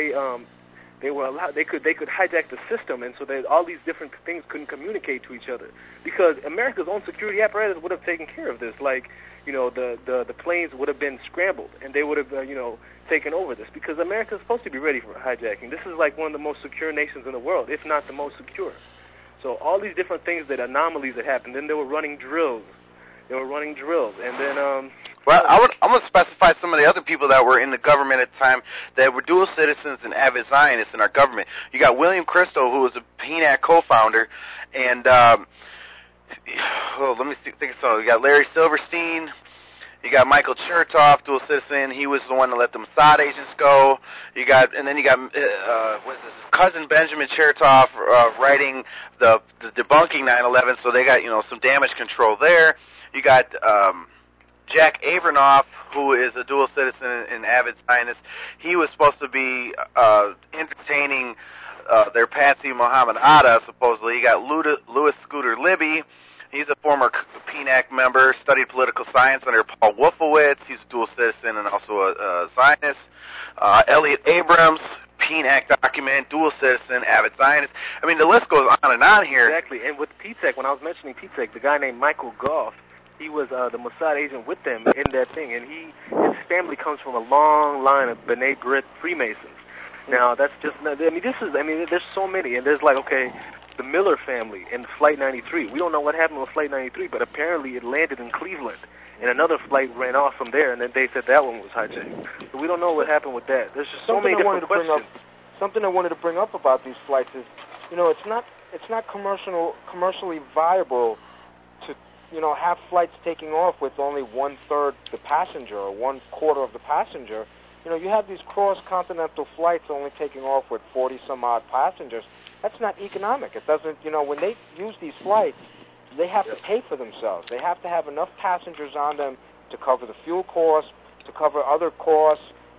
they were allowed. They could hijack the system, and so that all these different things couldn't communicate to each other, because America's own security apparatus would have taken care of this. Like, the planes would have been scrambled, and they would have taken over this, because America's supposed to be ready for hijacking. This is like one of the most secure nations in the world, if not the most secure. So all these different things, anomalies that happened. Then they were running drills. And then well, I'm going to specify some of the other people that were in the government at the time that were dual citizens and avid Zionists in our government. You got William Christo, who was a PNAC co-founder, and let me think. So you got Larry Silverstein, you got Michael Chertoff, dual citizen. He was the one that let the Mossad agents go. You got what's this? His cousin Benjamin Chertoff writing the debunking 9/11. So they got some damage control there. You got Jack Abramoff, who is a dual citizen and avid Zionist. He was supposed to be entertaining their patsy Mohammed Atta, supposedly. You got Louis Scooter Libby. He's a former PNAC member, studied political science under Paul Wolfowitz. He's a dual citizen and also a Zionist. Elliot Abrams, PNAC document, dual citizen, avid Zionist. I mean, the list goes on and on here. Exactly. And with P-Tech, when I was mentioning P-Tech, the guy named Michael Goff, he was the Mossad agent with them in that thing, and his family comes from a long line of B'nai B'rith Freemasons. Now, that's just, there's so many, and there's the Miller family and Flight 93. We don't know what happened with Flight 93, but apparently it landed in Cleveland, and another flight ran off from there, and then they said that one was hijacked. So we don't know what happened with that. There's just so many different questions. Something I wanted to bring up about these flights is, it's not commercially viable to have flights taking off with only 1/3 the passenger or 1/4 of the passenger. You have these cross-continental flights only taking off with 40-some-odd passengers. That's not economic. It doesn't, when they use these flights, they have to pay for themselves. They have to have enough passengers on them to cover the fuel costs, to cover other costs,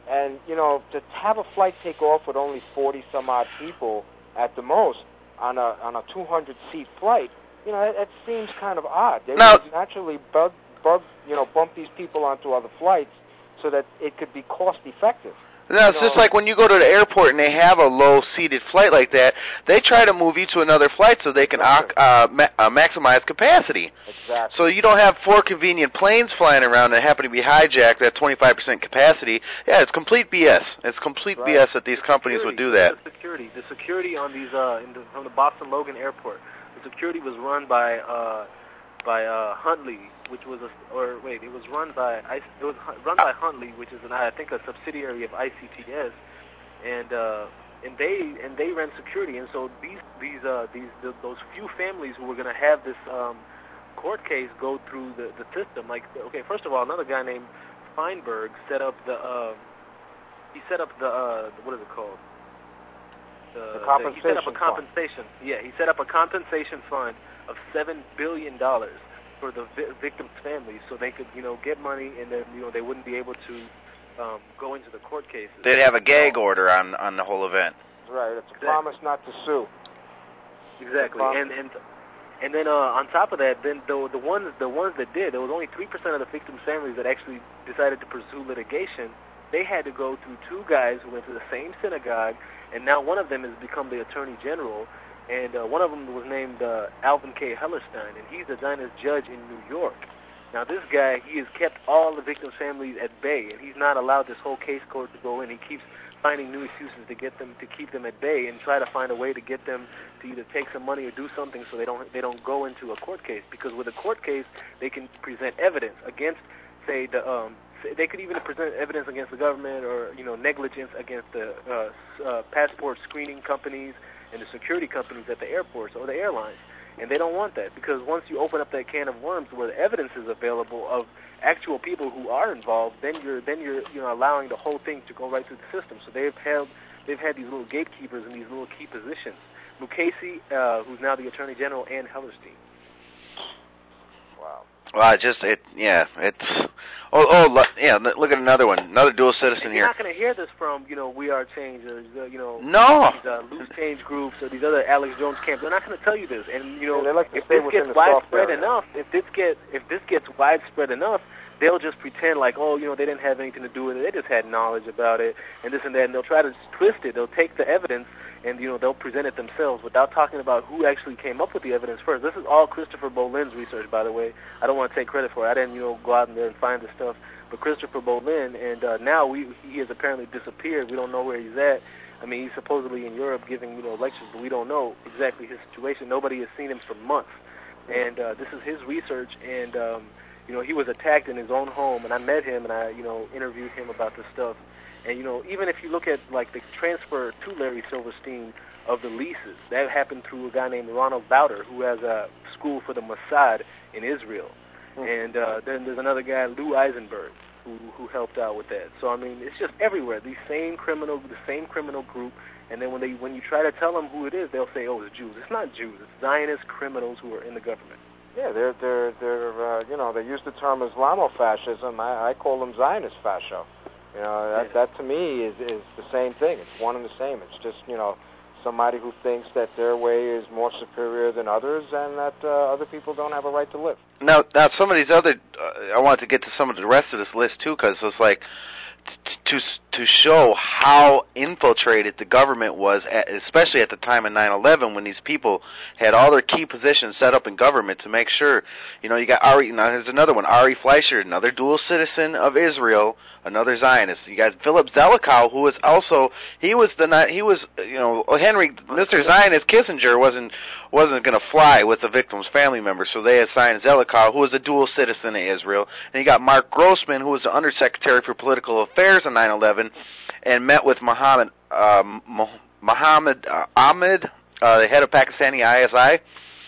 And, you know, to have a flight take off with only 40-some-odd people at the most on a 200-seat flight, you know, it seems kind of odd. They would naturally bump these people onto other flights so that it could be cost-effective. No, it's just like when you go to the airport and they have a low-seated flight like that, they try to move you to another flight so they can maximize capacity. Exactly. So you don't have 4 convenient planes flying around that happen to be hijacked at 25% capacity. Yeah, it's complete BS. It's complete BS that these companies would do that. The security on these from the Boston Logan Airport, the security was run by Huntley, which was it was run by Huntley, which is I think a subsidiary of ICTS, and they ran security, and so those few families who were going to have this court case go through the system, like, okay, first of all, another guy named Feinberg set up the what is it called? He set up a compensation. Yeah, he set up a compensation fund of $7 billion for the victims' families, so they could, you know, get money, and then, you know, they wouldn't be able to go into the court cases. They'd have a gag order on the whole event. Right. It's a promise not to sue. Exactly. And then on top of that, then the ones that did, there was only 3% of the victims' families that actually decided to pursue litigation. They had to go through 2 guys who went to the same synagogue, and now one of them has become the Attorney General. And one of them was named Alvin K. Hellerstein, and he's a Zionist judge in New York. Now, this guy, he has kept all the victims' families at bay, and he's not allowed this whole case court to go in. He keeps finding new excuses to keep them at bay, and try to find a way to get them to either take some money or do something so they don't go into a court case. Because with a court case, they can present evidence against, say, they could even present evidence against the government, or, you know, negligence against the passport screening companies and the security companies at the airports or the airlines. And they don't want that, because once you open up that can of worms where the evidence is available of actual people who are involved, then you're you know, allowing the whole thing to go right through the system. So they've had these little gatekeepers in these little key positions. Mukasey, who's now the Attorney General, and Hellerstein. Wow. Well, it's. Look at another one, another dual citizen here. You're not going to hear this from, you know, We Are Change, or, you know, no, these loose change groups or these other Alex Jones camps. They're not going to tell you this. And, you know, they like to if stay this gets widespread enough, if this gets widespread enough, they'll just pretend like, oh, you know, they didn't have anything to do with it. They just had knowledge about it and this and that, and they'll try to twist it. They'll take the evidence and, you know, they'll present it themselves without talking about who actually came up with the evidence first. This is all Christopher Bolin's research, by the way. I don't want to take credit for it. I didn't, you know, go out there and find this stuff. But Christopher Bolin, and now he has apparently disappeared. We don't know where he's at. I mean, he's supposedly in Europe giving, you know, lectures, but we don't know exactly his situation. Nobody has seen him for months. And this is his research, and, you know, he was attacked in his own home, and I met him, and I, you know, interviewed him about this stuff. And, you know, even if you look at, like, the transfer to Larry Silverstein of the leases, that happened through a guy named Ronald Bowder, who has a school for the Mossad in Israel. And then there's another guy, Lou Eisenberg, who helped out with that. So, I mean, it's just everywhere. The same criminal group. And then when you try to tell them who it is, they'll say, oh, it's Jews. It's not Jews. It's Zionist criminals who are in the government. Yeah, they're you know, they use the term Islamofascism. I call them Zionist fascio. You know, that to me is the same thing. It's one and the same. It's just, you know, somebody who thinks that their way is more superior than others, and that other people don't have a right to live. Now some of these other, I wanted to get to some of the rest of this list too, because it's like to show how infiltrated the government was, especially at the time of 9/11, when these people had all their key positions set up in government to make sure. You know, you got Ari. Now there's another one, Ari Fleischer, another dual citizen of Israel, another Zionist. You got Philip Zelikow, who was also you know, Henry, Mr. Zionist Kissinger wasn't going to fly with the victim's family members, so they assigned Zelikow, who was a dual citizen of Israel. And you got Mark Grossman, who was the Undersecretary for Political Affairs on 9/11, and met with Mohammed Ahmed, the head of Pakistani ISI.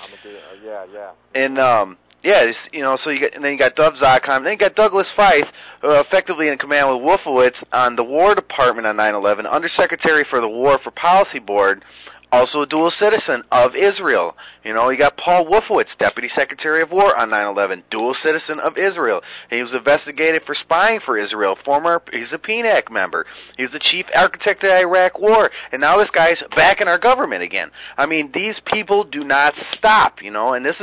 And you know, so you got Dov Zakheim, then you got Douglas Feith, effectively in command with Wolfowitz on the War Department on 9/11, Undersecretary for the War for Policy Board also a dual citizen of Israel. You know, you got Paul Wolfowitz, Deputy Secretary of War on 9/11, dual citizen of Israel. He was investigated for spying for Israel. He's a PNAC member. He was the chief architect of the Iraq War, and now this guy's back in our government again. I mean, these people do not stop, you know, and this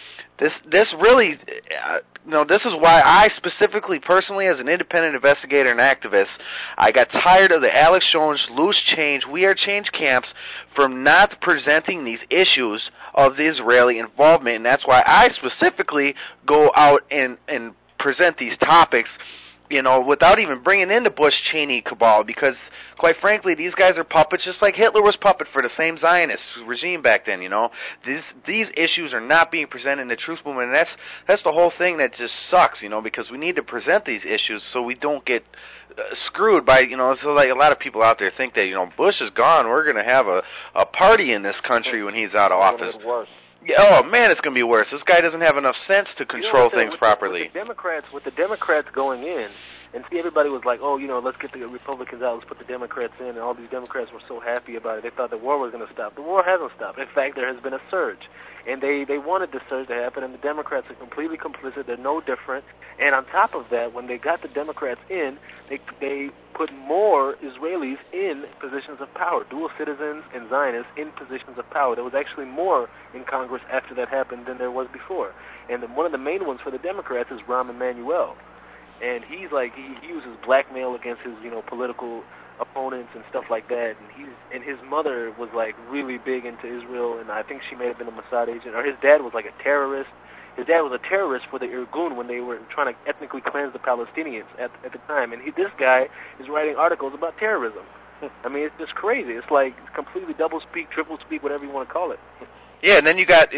really, this is why I specifically, personally, as an independent investigator and activist, I got tired of the Alex Jones loose change, we are change camps from not presenting these issues of the Israeli involvement, and that's why I specifically go out and present these topics, you know, without even bringing in the Bush-Cheney cabal, because, quite frankly, these guys are puppets, just like Hitler was puppet for the same Zionist regime back then, you know. These issues are not being presented in the truth movement, and that's the whole thing that just sucks, you know, because we need to present these issues so we don't get screwed by, you know, so like a lot of people out there think that, you know, Bush is gone, we're going to have a party in this country when he's out of office. Oh man, it's going to be worse. This guy doesn't have enough sense to control things properly. With the Democrats going in, and see, everybody was like, oh, you know, let's get the Republicans out, let's put the Democrats in, and all these Democrats were so happy about it. They thought the war was going to stop. The war hasn't stopped. In fact, there has been a surge. And they wanted the surge to happen, and the Democrats are completely complicit. They're no different. And on top of that, when they got the Democrats in, they put more Israelis in positions of power, dual citizens and Zionists in positions of power. There was actually more in Congress after that happened than there was before. And one of the main ones for the Democrats is Rahm Emanuel. And he's like, he uses blackmail against his, you know, political opponents and stuff like that, and his mother was like really big into Israel, and I think she may have been a Mossad agent, or his dad was like a terrorist. His dad was a terrorist for the Irgun when they were trying to ethnically cleanse the Palestinians at the time, and this guy is writing articles about terrorism. I mean, it's just crazy. It's like completely double speak, triple speak, whatever you want to call it. Yeah, and then you got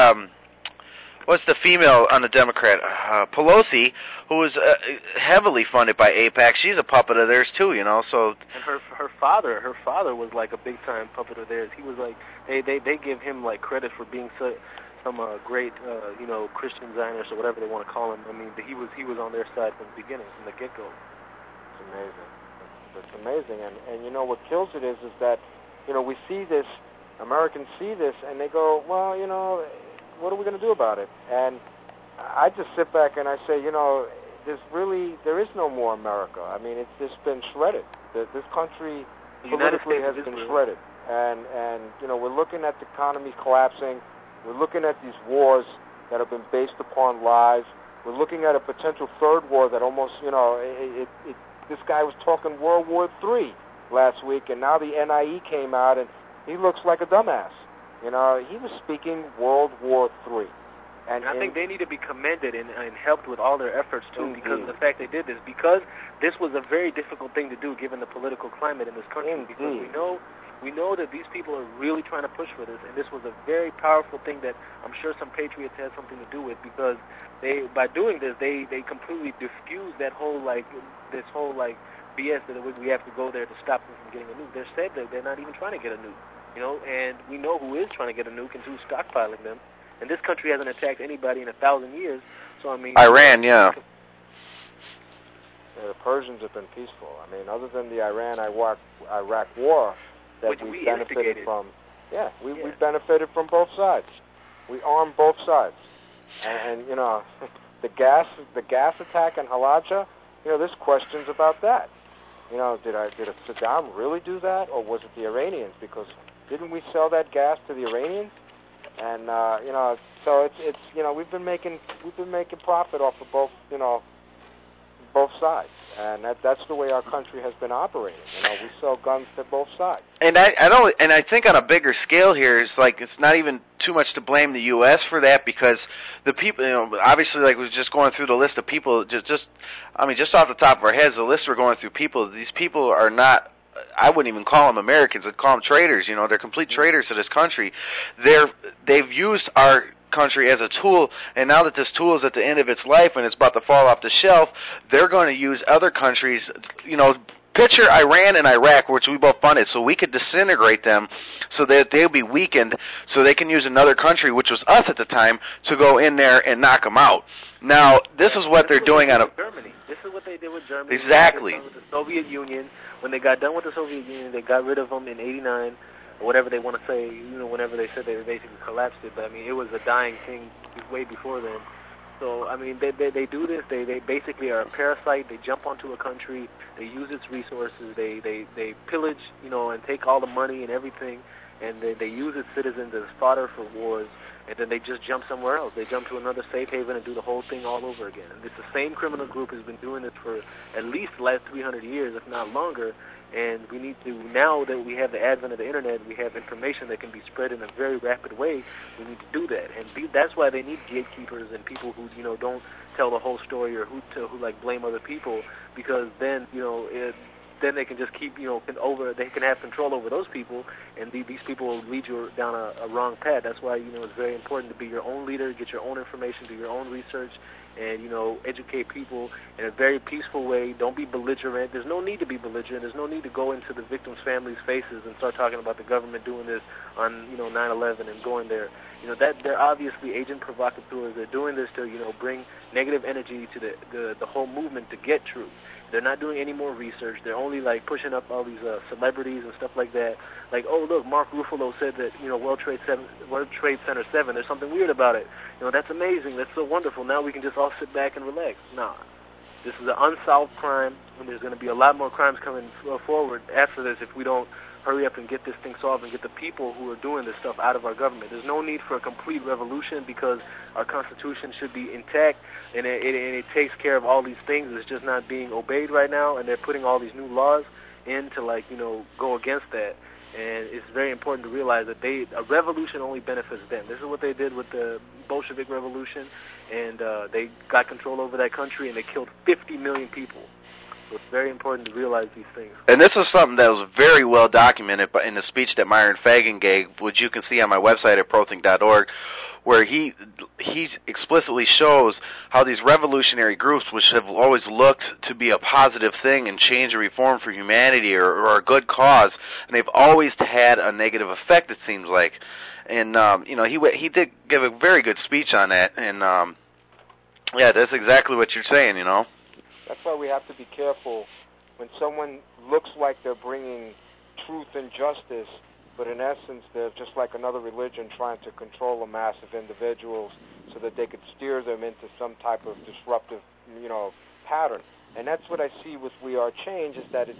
what's the female on the Democrat? Pelosi, who was heavily funded by AIPAC. She's a puppet of theirs too, you know. So and her father was like a big time puppet of theirs. He was like they give him like credit for being some great you know, Christian Zionist or whatever they want to call him. I mean, he was on their side from the beginning, from the get go. It's amazing. It's amazing, and you know what kills it is that, you know, we see this, Americans see this, and they go, well, you know, what are we going to do about it? And I just sit back and I say, you know, there is no more America. I mean, it's just been shredded. This country politically has been shredded. And you know, we're looking at the economy collapsing. We're looking at these wars that have been based upon lies. We're looking at a potential third war that almost, you know, this guy was talking World War III last week, and now the NIE came out, and he looks like a dumbass. You know, he was speaking World War III. And I think they need to be commended and helped with all their efforts, too, because of the fact they did this. Because this was a very difficult thing to do, given the political climate in this country. Because we know that these people are really trying to push for this, and this was a very powerful thing that I'm sure some patriots had something to do with, because by doing this, they completely diffused that whole, this whole BS that we have to go there to stop them from getting a nuke. They said that they're not even trying to get a nuke. You know, and we know who is trying to get a nuke and who's stockpiling them. And this country hasn't attacked anybody in 1,000 years. So I mean, Iran, yeah. The Persians have been peaceful. I mean, other than the Iran-Iraq war that we benefited from. Yeah, we benefited from both sides. We armed both sides. And you know, the gas attack in Halabja. You know, there's questions about that. You know, did Saddam really do that, or was it the Iranians? Because didn't we sell that gas to the Iranians? And you know, so it's you know, we've been making profit off of both sides, and that's the way our country has been operating. You know, we sell guns to both sides. And I think on a bigger scale here, it's not even too much to blame the U.S. for that, because the people, you know, obviously, like, we're just going through the list of people, just off the top of our heads, the list we're going through, these people are not, I wouldn't even call them Americans, I'd call them traitors, you know, they're complete traitors to this country. They've used our country as a tool, and now that this tool is at the end of its life and it's about to fall off the shelf, they're going to use other countries, you know. Picture Iran and Iraq, which we both funded, so we could disintegrate them so that they'll be weakened, so they can use another country, which was us at the time, to go in there and knock them out. Now, this is what they're doing on Germany. This is what they did with Germany. Exactly. With the Soviet Union. When they got done with the Soviet Union, they got rid of them in '89. or whatever they want to say, whenever they said they basically collapsed it. But I mean, it was a dying thing way before then. So I mean, they do this. They basically are a parasite. They jump onto a country. They use its resources. They pillage, and take all the money and everything, and they use its citizens as fodder for wars. And then they just jump somewhere else. They jump to another safe haven and do the whole thing all over again. And it's the same criminal group has been doing this for at least the last 300 years, if not longer. And we need to, now that we have the advent of the internet, we have information that can be spread in a very rapid way, we need to do that. And that's why they need gatekeepers and people who, don't tell the whole story or who blame other people, because then, then they can just keep, they can have control over those people, and these people will lead you down a wrong path. That's why, it's very important to be your own leader, get your own information, do your own research, and, educate people in a very peaceful way. Don't be belligerent. There's no need to be belligerent. There's no need to go into the victims' families' faces and start talking about the government doing this on, 9/11 and going there. That they're obviously agent provocateurs. They're doing this to, bring negative energy to the whole movement to get truth. They're not doing any more research. They're only pushing up all these celebrities and stuff like that. Like, oh look, Mark Ruffalo said that World Trade Center 7. There's something weird about it. That's amazing. That's so wonderful. Now we can just all sit back and relax. Nah, this is an unsolved crime, and there's going to be a lot more crimes coming forward after this if we don't hurry up and get this thing solved and get the people who are doing this stuff out of our government. There's no need for a complete revolution because our Constitution should be intact, and it takes care of all these things. It's just not being obeyed right now, and they're putting all these new laws in to go against that. And it's very important to realize that a revolution only benefits them. This is what they did with the Bolshevik Revolution, and they got control over that country, and they killed 50 million people. So it's very important to realize these things. And this was something that was very well documented in the speech that Myron Fagan gave, which you can see on my website at prothink.org, where he explicitly shows how these revolutionary groups, which have always looked to be a positive thing and change and reform for humanity or a good cause, and they've always had a negative effect, it seems like. And he did give a very good speech on that, and yeah, that's exactly what you're saying, That's why we have to be careful when someone looks like they're bringing truth and justice, but in essence they're just like another religion trying to control a mass of individuals so that they could steer them into some type of disruptive, pattern. And that's what I see with We Are Change, is that,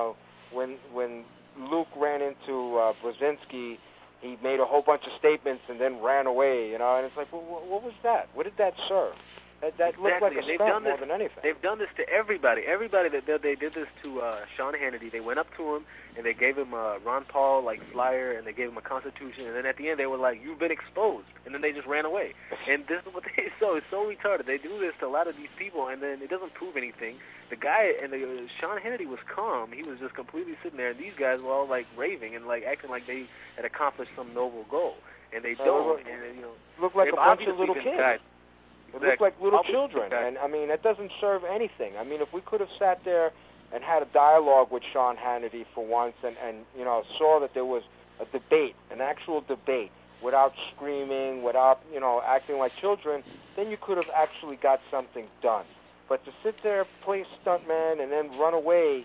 when Luke ran into Brzezinski, he made a whole bunch of statements and then ran away, and it's like, well, what was that? What did that serve? That looked like a stunt more than anything. They've done this to everybody. Everybody they did this to Sean Hannity. They went up to him and they gave him a Ron Paul flyer, and they gave him a Constitution, and then at the end they were like, "You've been exposed," and then they just ran away. And this is what they it's so retarded. They do this to a lot of these people, and then it doesn't prove anything. The guy Sean Hannity was calm. He was just completely sitting there, and these guys were all raving and acting like they had accomplished some noble goal, and they don't. And look like a bunch of little kids. It looked like little children, and that doesn't serve anything. If we could have sat there and had a dialogue with Sean Hannity for once, and saw that there was a debate, an actual debate, without screaming, without acting like children, then you could have actually got something done. But to sit there, play stuntman, and then run away,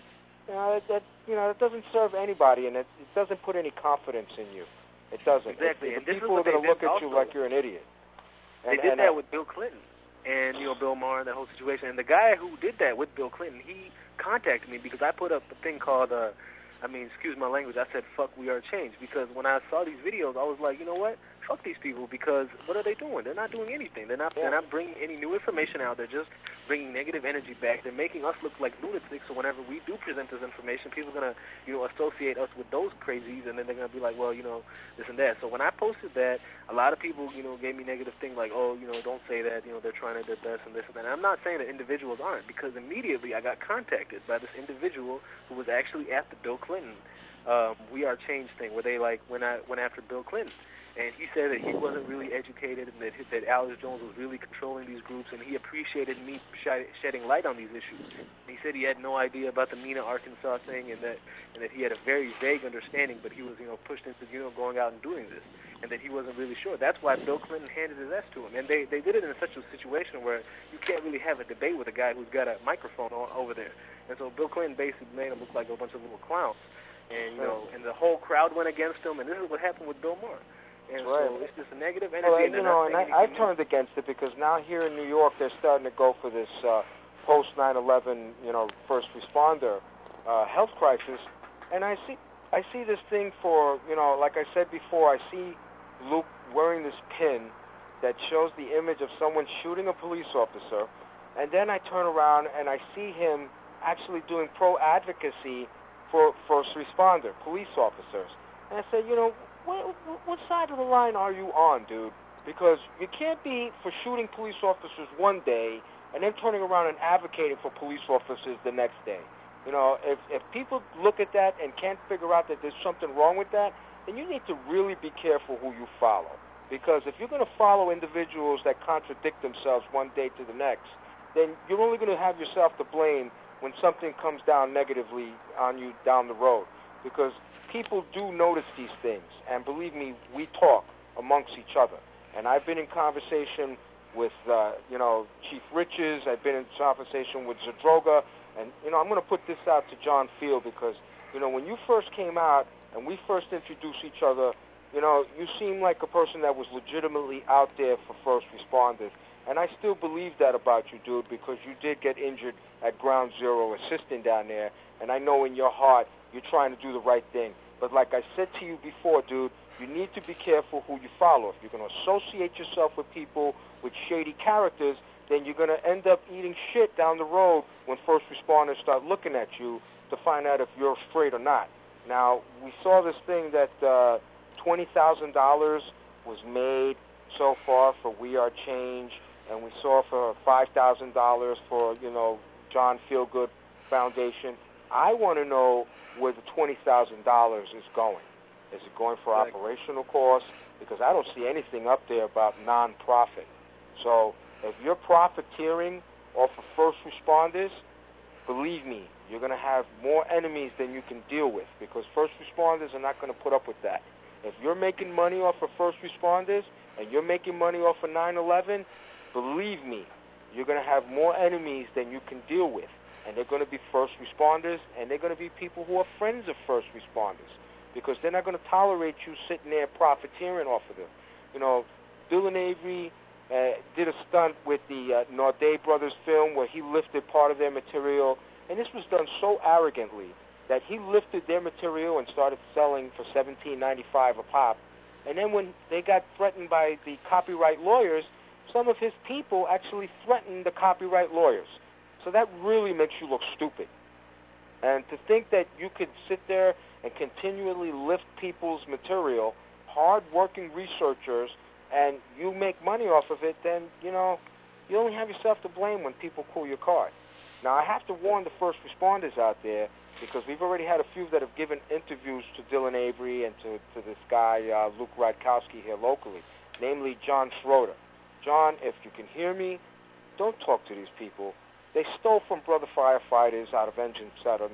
that doesn't serve anybody, and it doesn't put any confidence in you. It doesn't. Exactly. And people are going to look at you like you're an idiot. They did that with Bill Clinton and, Bill Maher and that whole situation. And the guy who did that with Bill Clinton, he contacted me because I put up a thing called, excuse my language, I said, fuck We Are Change. Because when I saw these videos, I was like, you know what? Fuck these people, because what are they doing? They're not doing anything. They're not bringing any new information out. They're just bringing negative energy back. They're making us look like lunatics. So whenever we do present this information, people are going to, associate us with those crazies, and then they're going to be like, well, this and that. So when I posted that, a lot of people, gave me negative things like, oh, don't say that, they're trying to do this and this and that. And I'm not saying that individuals aren't, because immediately I got contacted by this individual who was actually at the Bill Clinton We Are Change thing, where they went after Bill Clinton. And he said that he wasn't really educated, and that Alex Jones was really controlling these groups, and he appreciated me shedding light on these issues. He said he had no idea about the Mena, Arkansas thing, and that he had a very vague understanding, but he was pushed into going out and doing this, and that he wasn't really sure. That's why Bill Clinton handed his ass to him, and they did it in such a situation where you can't really have a debate with a guy who's got a microphone over there. And so Bill Clinton basically made him look like a bunch of little clowns. And, and the whole crowd went against him, and this is what happened with Bill Maher. And so it's just a negative energy. Well, and I've turned against it because now here in New York they're starting to go for this post 9/11, first responder health crisis, and I see this thing for, like I said before, I see Luke wearing this pin that shows the image of someone shooting a police officer, and then I turn around and I see him actually doing pro-advocacy for first responder, police officers. And I say, what side of the line are you on, dude? Because you can't be for shooting police officers one day and then turning around and advocating for police officers the next day. If people look at that and can't figure out that there's something wrong with that, then you need to really be careful who you follow. Because if you're going to follow individuals that contradict themselves one day to the next, then you're only going to have yourself to blame when something comes down negatively on you down the road. Because people do notice these things, and believe me, we talk amongst each other. And I've been in conversation with, Chief Riches. I've been in conversation with Zadroga. And, I'm going to put this out to John Field because, when you first came out and we first introduced each other, you seemed like a person that was legitimately out there for first responders. And I still believe that about you, dude, because you did get injured at Ground Zero assisting down there. And I know in your heart you're trying to do the right thing. But like I said to you before, dude, you need to be careful who you follow. If you're going to associate yourself with people with shady characters, then you're going to end up eating shit down the road when first responders start looking at you to find out if you're straight or not. Now, we saw this thing that $20,000 was made so far for We Are Change, and we saw for $5,000 for, John Feelgood Foundation. I want to know where the $20,000 is going. Is it going for operational costs? Because I don't see anything up there about non-profit. So if you're profiteering off of first responders, believe me, you're going to have more enemies than you can deal with because first responders are not going to put up with that. If you're making money off of first responders and you're making money off of 9/11, believe me, you're going to have more enemies than you can deal with. And they're going to be first responders, and they're going to be people who are friends of first responders because they're not going to tolerate you sitting there profiteering off of them. Dylan Avery did a stunt with the Naudet Brothers film where he lifted part of their material, and this was done so arrogantly that he lifted their material and started selling for $17.95 a pop. And then when they got threatened by the copyright lawyers, some of his people actually threatened the copyright lawyers. So that really makes you look stupid. And to think that you could sit there and continually lift people's material, hard-working researchers, and you make money off of it, then, you only have yourself to blame when people pull your card. Now, I have to warn the first responders out there because we've already had a few that have given interviews to Dylan Avery and to this guy, Luke Radkowski here locally, namely John Schroeder. John, if you can hear me, don't talk to these people. They stole from brother firefighters out of Engine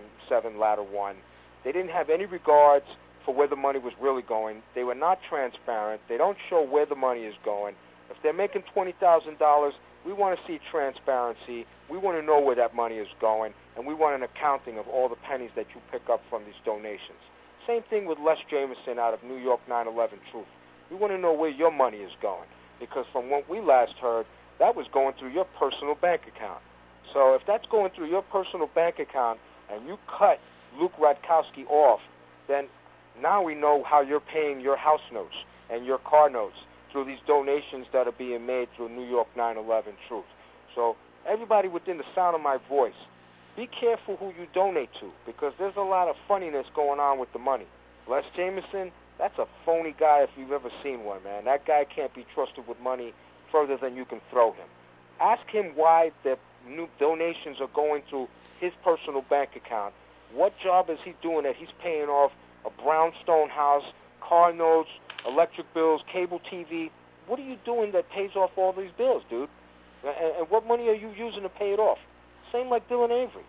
7 Ladder 1. They didn't have any regards for where the money was really going. They were not transparent. They don't show where the money is going. If they're making $20,000, we want to see transparency. We want to know where that money is going, and we want an accounting of all the pennies that you pick up from these donations. Same thing with Les Jameson out of New York 9/11 Truth. We want to know where your money is going, because from what we last heard, that was going through your personal bank account. So if that's going through your personal bank account and you cut Luke Radkowski off, then now we know how you're paying your house notes and your car notes through these donations that are being made through New York 9/11 Truth. So everybody within the sound of my voice, be careful who you donate to because there's a lot of funniness going on with the money. Les Jameson, that's a phony guy if you've ever seen one, man. That guy can't be trusted with money further than you can throw him. Ask him why the new donations are going through his personal bank account. What job is he doing that he's paying off a brownstone house, car notes, electric bills, cable TV? What are you doing that pays off all these bills, dude? And what money are you using to pay it off? Same like Dylan Avery.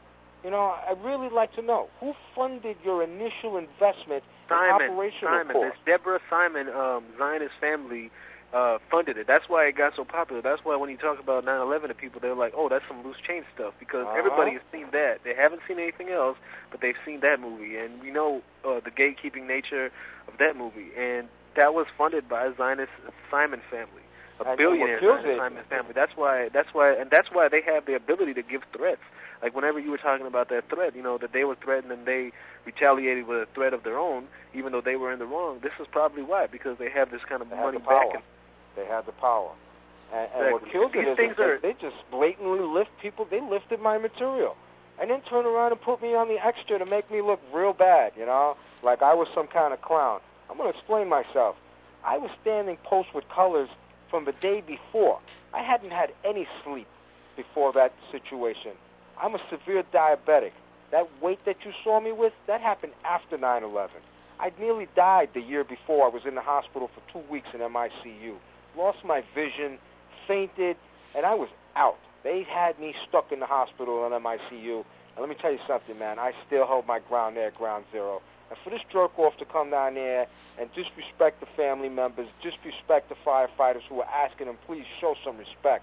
I'd really like to know who funded your initial investment in operational costs. It's Deborah Simon, Zionist family. funded it. That's why it got so popular. That's why when you talk about 9/11 to people, they're like, "Oh, that's some loose change stuff," because everybody has seen that. They haven't seen anything else, but they've seen that movie, and we know the gatekeeping nature of that movie. And that was funded by a Zionist Simon family, a billionaire Simon family. That's why they have the ability to give threats. Like whenever you were talking about that threat, that they were threatened and they retaliated with a threat of their own, even though they were in the wrong. This is probably why, because they have this kind of money back. They had the power. And what kills it is that they just blatantly lift people. They lifted my material and then turn around and put me on the extra to make me look real bad, like I was some kind of clown. I'm going to explain myself. I was standing post with colors from the day before. I hadn't had any sleep before that situation. I'm a severe diabetic. That weight that you saw me with, that happened after 9/11. I nearly died the year before. I was in the hospital for 2 weeks in MICU. Lost my vision, fainted, and I was out. They had me stuck in the hospital in MICU. And let me tell you something, man. I still held my ground there at Ground Zero. And for this jerk-off to come down there and disrespect the family members, disrespect the firefighters who were asking them, please show some respect.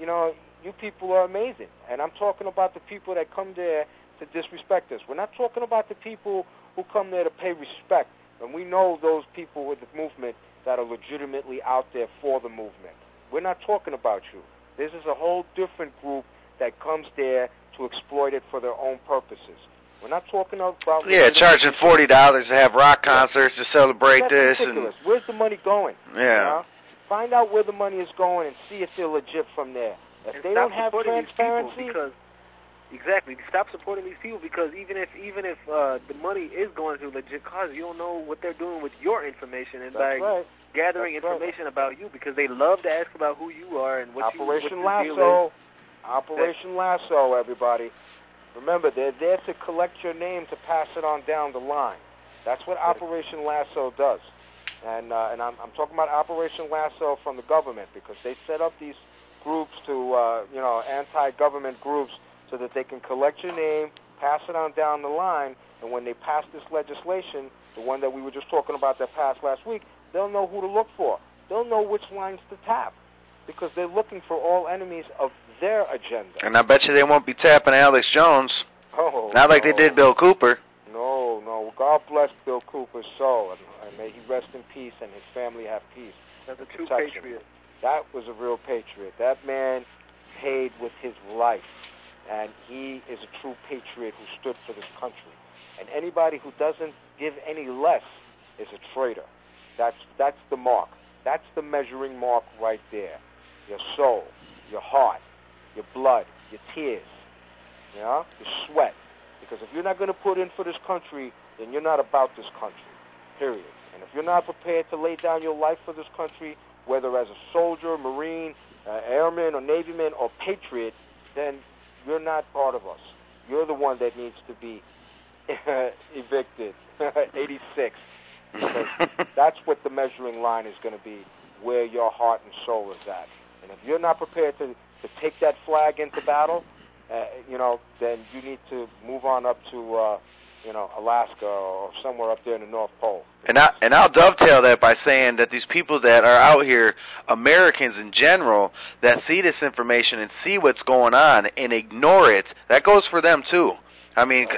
You people are amazing. And I'm talking about the people that come there to disrespect us. We're not talking about the people who come there to pay respect. And we know those people with the movement that are legitimately out there for the movement. We're not talking about you. This is a whole different group that comes there to exploit it for their own purposes. We're not talking about... charging $40 to have rock concerts to celebrate That's this. Ridiculous. Where's the money going? Yeah. Find out where the money is going and see if they're legit from there. If they don't have transparency... Exactly. Stop supporting these people, because even if the money is going to a legit cause, you don't know what they're doing with your information, and gathering information about you, because they love to ask about who you are and what Operation you Lasso. Operation Lasso, everybody. Remember, they're there to collect your name to pass it on down the line. That's what Operation Lasso does. And I'm talking about Operation Lasso from the government, because they set up these groups to, anti-government groups, so that they can collect your name, pass it on down the line, and when they pass this legislation, the one that we were just talking about that passed last week, they'll know who to look for. They'll know which lines to tap, because they're looking for all enemies of their agenda. And I bet you they won't be tapping Alex Jones. Not like they did Bill Cooper. No. God bless Bill Cooper's soul, and may he rest in peace and his family have peace. That's a true patriot. That was a real patriot. That man paid with his life. And he is a true patriot who stood for this country. And anybody who doesn't give any less is a traitor. That's the mark. That's the measuring mark right there. Your soul, your heart, your blood, your tears, your sweat. Because if you're not going to put in for this country, then you're not about this country, period. And if you're not prepared to lay down your life for this country, whether as a soldier, Marine, airman, or Navyman, or patriot, then you're not part of us. You're the one that needs to be evicted, 86. Because that's what the measuring line is going to be, where your heart and soul is at. And if you're not prepared to take that flag into battle, then you need to move on up to, Alaska or somewhere up there in the North Pole. And I'll dovetail that by saying that these people that are out here, Americans in general, that see this information and see what's going on and ignore it, that goes for them too. I mean,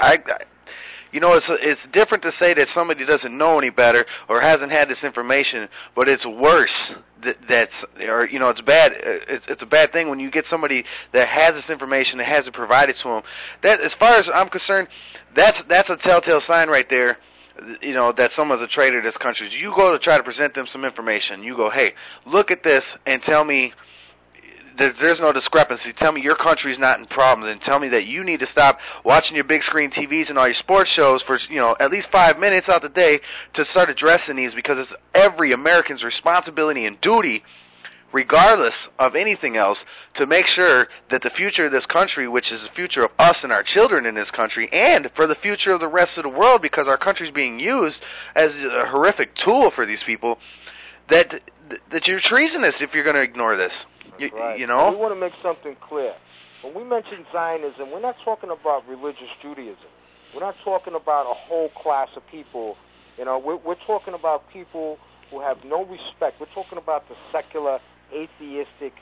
it's different to say that somebody doesn't know any better or hasn't had this information, but it's worse. It's bad. It's a bad thing when you get somebody that has this information that has it provided to them. That, as far as I'm concerned, that's a telltale sign right there. That someone's a traitor to this country. You go to try to present them some information. You go, hey, look at this and tell me that there's no discrepancy. Tell me your country's not in problems, and tell me that you need to stop watching your big screen TVs and all your sports shows for at least 5 minutes out the day to start addressing these, because it's every American's responsibility and duty, regardless of anything else, to make sure that the future of this country, which is the future of us and our children in this country, and for the future of the rest of the world, because our country's being used as a horrific tool for these people, that you're treasonous if you're going to ignore this. That's right. We want to make something clear. When we mention Zionism, we're not talking about religious Judaism. We're not talking about a whole class of people. We're talking about people who have no respect. We're talking about the secular, atheistic,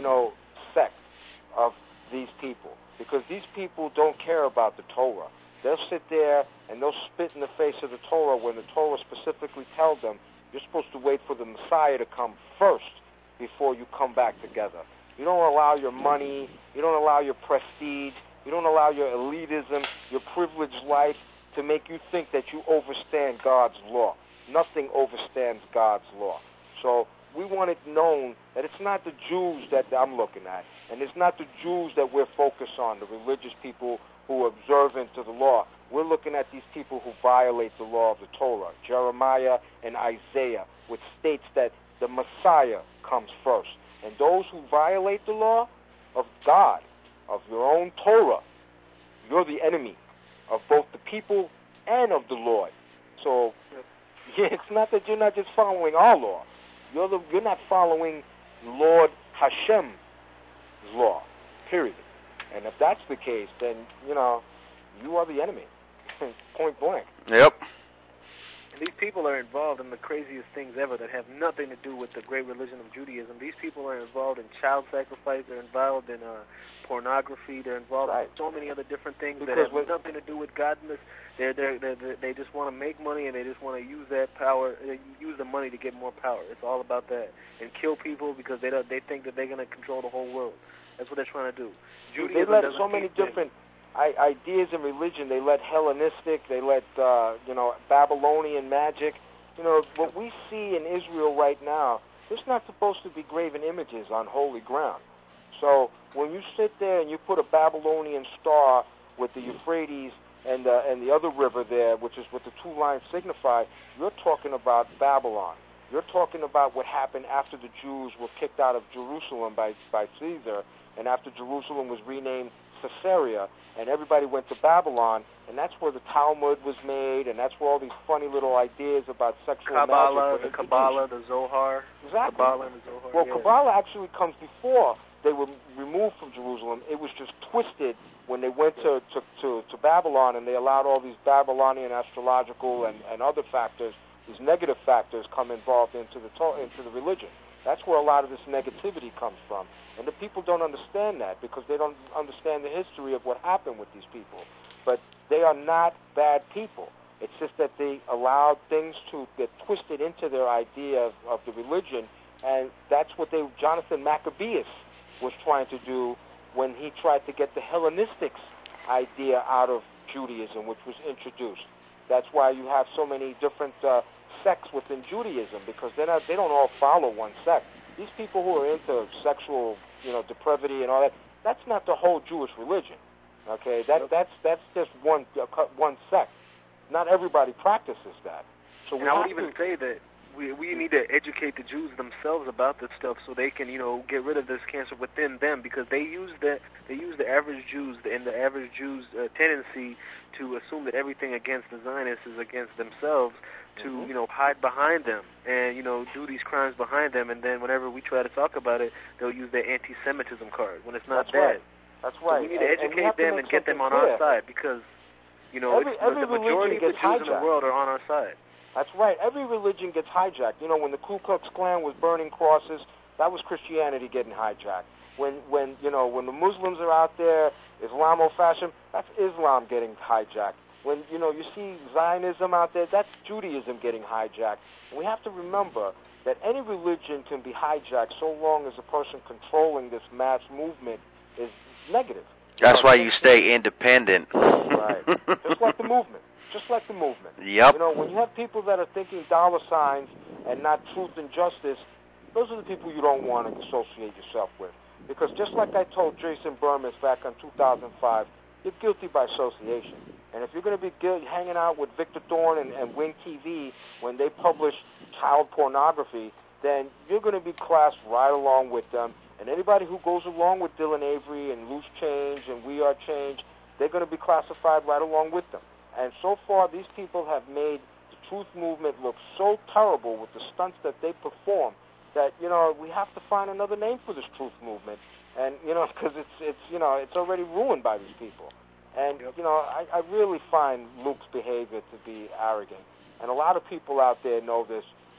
sect of these people, because these people don't care about the Torah. They'll sit there and they'll spit in the face of the Torah when the Torah specifically tells them you're supposed to wait for the Messiah to come first before you come back together. You don't allow your money, you don't allow your prestige, you don't allow your elitism, your privileged life to make you think that you overstand God's law. Nothing overstands God's law. So we want it known that it's not the Jews that I'm looking at, and it's not the Jews that we're focused on, the religious people who are observant to the law. We're looking at these people who violate the law of the Torah, Jeremiah and Isaiah, which states that the Messiah comes first. And those who violate the law of God, of your own Torah, you're the enemy of both the people and of the Lord. So it's not that you're not just following our law. You're not following Lord Hashem's law, period. And if that's the case, then, you are the enemy, point blank. Yep. And these people are involved in the craziest things ever that have nothing to do with the great religion of Judaism. These people are involved in child sacrifice. They're involved in pornography. They're involved in so many other different things that have nothing to do with godliness. They just want to make money, and they just want to use that power, use the money to get more power. It's all about that. And kill people because they think that they're going to control the whole world. That's what they're trying to do. Judaism, they let so many different ideas in religion. They let Hellenistic, they let Babylonian magic. What we see in Israel right now, there's not supposed to be graven images on holy ground. So when you sit there and you put a Babylonian star with the Euphrates and the other river there, which is what the two lines signify, you're talking about Babylon. You're talking about what happened after the Jews were kicked out of Jerusalem by Caesar, and after Jerusalem was renamed Caesarea, and everybody went to Babylon, and that's where the Talmud was made, and that's where all these funny little ideas about sexual magic the Kabbalah, the Zohar. Exactly. Kabbalah and the Zohar. Well, Kabbalah actually comes before they were removed from Jerusalem. It was just twisted when they went to Babylon, and they allowed all these Babylonian astrological and other factors, these negative factors, come involved into the religion. That's where a lot of this negativity comes from. And the people don't understand that because they don't understand the history of what happened with these people. But they are not bad people. It's just that they allowed things to get twisted into their idea of the religion, and that's what Jonathan Maccabeus was trying to do when he tried to get the Hellenistics idea out of Judaism, which was introduced. That's why you have so many different sects within Judaism, because they don't all follow one sect. These people who are into sexual, depravity and all that, that's not the whole Jewish religion. Okay, that's just one sect. Not everybody practices that. So and I would even say that we need to educate the Jews themselves about this stuff so they can, get rid of this cancer within them, because they use the average Jews and the average Jews' tendency to assume that everything against the Zionists is against themselves, to hide behind them and do these crimes behind them, and then whenever we try to talk about it, they'll use their anti-Semitism card when it's not That's that. Right. That's right. So we need to educate them and get them on our side, because the majority of the Jews in the world are on our side. That's right. Every religion gets hijacked. When the Ku Klux Klan was burning crosses, that was Christianity getting hijacked. When the Muslims are out there, Islamofascism, that's Islam getting hijacked. When you see Zionism out there, that's Judaism getting hijacked. And we have to remember that any religion can be hijacked so long as the person controlling this mass movement is negative. That's why you stay independent. Right. Just like the movement. Yep. When you have people that are thinking dollar signs and not truth and justice, those are the people you don't want to associate yourself with. Because just like I told Jason Burmis back in 2005, you're guilty by association. And if you're going to be hanging out with Victor Thorne and Wing TV when they publish child pornography, then you're going to be classed right along with them. And anybody who goes along with Dylan Avery and Loose Change and We Are Change, they're going to be classified right along with them. And so far, these people have made the truth movement look so terrible with the stunts that they perform that, we have to find another name for this truth movement. And, because it's already ruined by these people. And, I really find Luke's behavior to be arrogant. And a lot of people out there know this.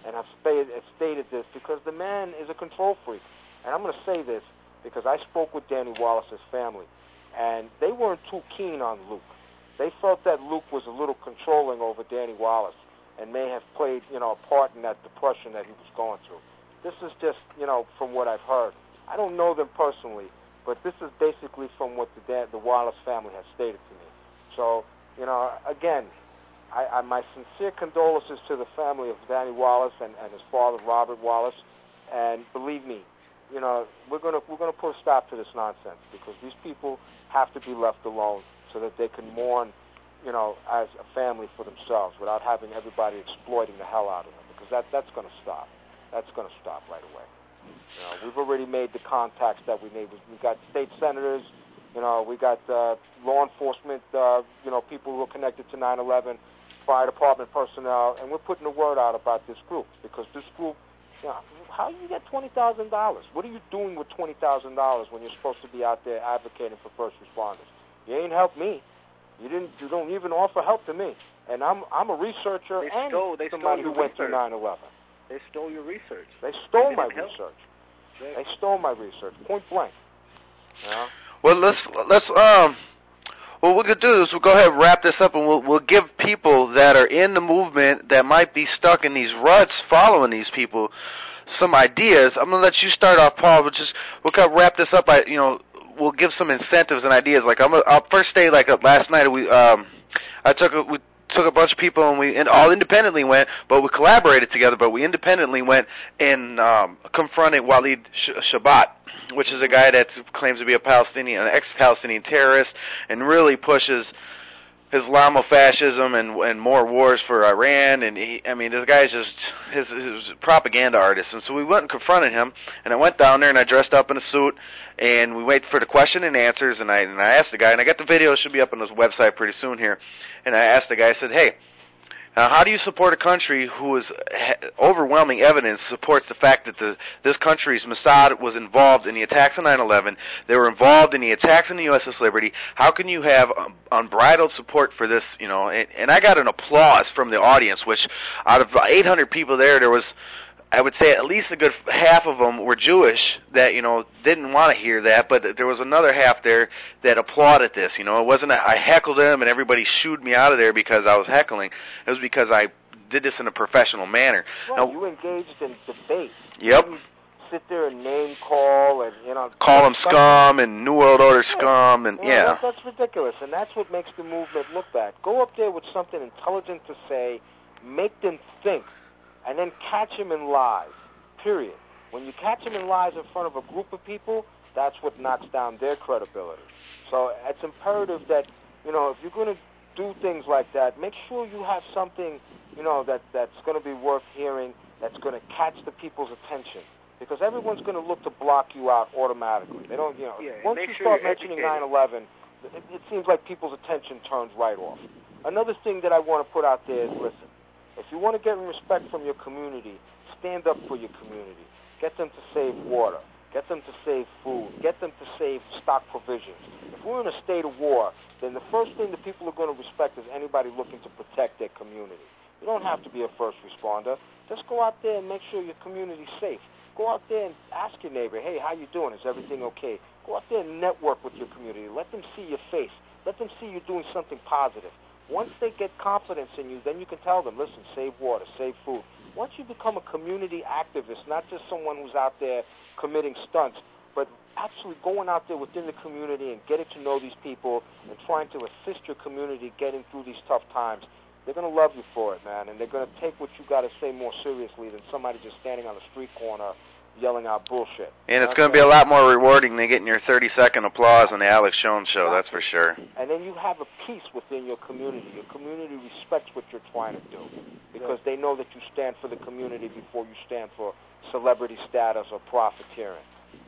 and have stated this because the man is a control freak. And I'm going to say this because I spoke with Danny Wallace's family, and they weren't too keen on Luke. They felt that Luke was a little controlling over Danny Wallace and may have played, a part in that depression that he was going through. This is just, from what I've heard. I don't know them personally, but this is basically from what the Wallace family has stated to me. So, again, my sincere condolences to the family of Danny Wallace and his father, Robert Wallace. And believe me, we're gonna put a stop to this nonsense because these people have to be left alone so that they can mourn, as a family for themselves without having everybody exploiting the hell out of them. Because that's going to stop. That's going to stop right away. We've already made the contacts that we need. We got state senators. We got law enforcement. People who are connected to 9/11, fire department personnel, and we're putting the word out about this group because this group. How do you get $20,000? What are you doing with $20,000 when you're supposed to be out there advocating for first responders? You ain't helped me. You don't even offer help to me. And I'm a researcher and somebody who went through 9/11. They stole your research. They stole my research. They stole my research, point blank. Well, what we're gonna do is we'll go ahead and wrap this up, and we'll give people that are in the movement that might be stuck in these ruts following these people some ideas. I'm gonna let you start off, Paul. We'll kind of wrap this up by we'll give some incentives and ideas. Like I'll first say last night we took a bunch of people and we all independently went, but we collaborated together. But we independently went and confronted Walid Shabat, which is a guy that claims to be an ex-Palestinian terrorist, and really pushes Islamofascism and more wars for Iran. And this guy's just his propaganda artist. And so we went and confronted him. And I went down there and I dressed up in a suit, and we waited for the question and answers. And I asked the guy, and I got the video. It should be up on his website pretty soon here. And I asked the guy, I said, hey, how do you support a country whose overwhelming evidence supports the fact that this country's Mossad was involved in the attacks on 9/11? They were involved in the attacks on the USS Liberty. How can you have unbridled support for this? And I got an applause from the audience, which out of 800 people there was, I would say, at least a good half of them were Jewish that, didn't want to hear that, but there was another half there that applauded this. It wasn't I heckled them and everybody shooed me out of there because I was heckling. It was because I did this in a professional manner. Well, you engaged in debate. Yep. You sit there and name call and, call them scum and New World Order scum and, yeah. That's ridiculous, and that's what makes the movement look bad. Go up there with something intelligent to say, make them think, and then catch them in lies, period. When you catch them in lies in front of a group of people, that's what knocks down their credibility. So it's imperative that, if you're going to do things like that, make sure you have something, that's going to be worth hearing, that's going to catch the people's attention. Because everyone's going to look to block you out automatically. They don't, once you start mentioning 9/11, it seems like people's attention turns right off. Another thing that I want to put out there is, listen, if you want to get respect from your community, stand up for your community. Get them to save water. Get them to save food. Get them to save stock provisions. If we're in a state of war, then the first thing that people are going to respect is anybody looking to protect their community. You don't have to be a first responder. Just go out there and make sure your community's safe. Go out there and ask your neighbor, hey, how you doing? Is everything okay? Go out there and network with your community. Let them see your face. Let them see you doing something positive. Once they get confidence in you, then you can tell them, listen, save water, save food. Once you become a community activist, not just someone who's out there committing stunts, but actually going out there within the community and getting to know these people and trying to assist your community getting through these tough times, they're going to love you for it, man, and they're going to take what you got to say more seriously than somebody just standing on the street corner yelling out bullshit. And it's going to be a lot more rewarding than getting your 30-second applause on the Alex Jones show, that's for sure. And then you have a peace within your community. Your community respects what you're trying to do because they know that you stand for the community before you stand for celebrity status or profiteering.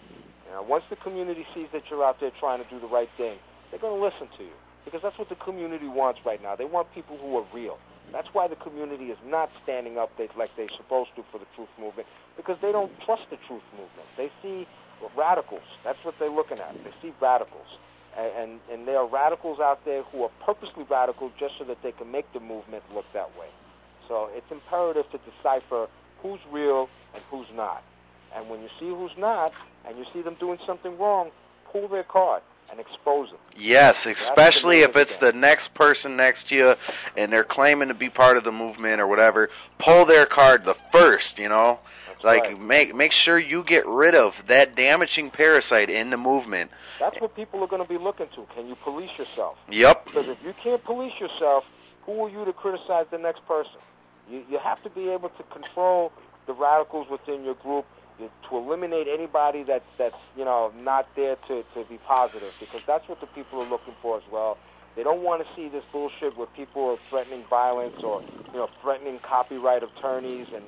Once the community sees that you're out there trying to do the right thing, they're going to listen to you because that's what the community wants right now. They want people who are real. That's why the community is not standing up like they're supposed to for the truth movement, because they don't trust the truth movement. They see radicals. That's what they're looking at. They see radicals. And there are radicals out there who are purposely radical just so that they can make the movement look that way. So it's imperative to decipher who's real and who's not. And when you see who's not, and you see them doing something wrong, pull their card and expose them. Yes, especially if it's the next person next to you and they're claiming to be part of the movement or whatever. Pull their card the first, you know. That's like right. make sure you get rid of that damaging parasite in the movement. That's what people are going to be looking to. Can you police yourself? Yep. Because if you can't police yourself, who are you to criticize the next person? You have to be able to control the radicals within your group, to eliminate anybody that's not there to be positive, because that's what the people are looking for as well. They don't want to see this bullshit where people are threatening violence or threatening copyright attorneys, and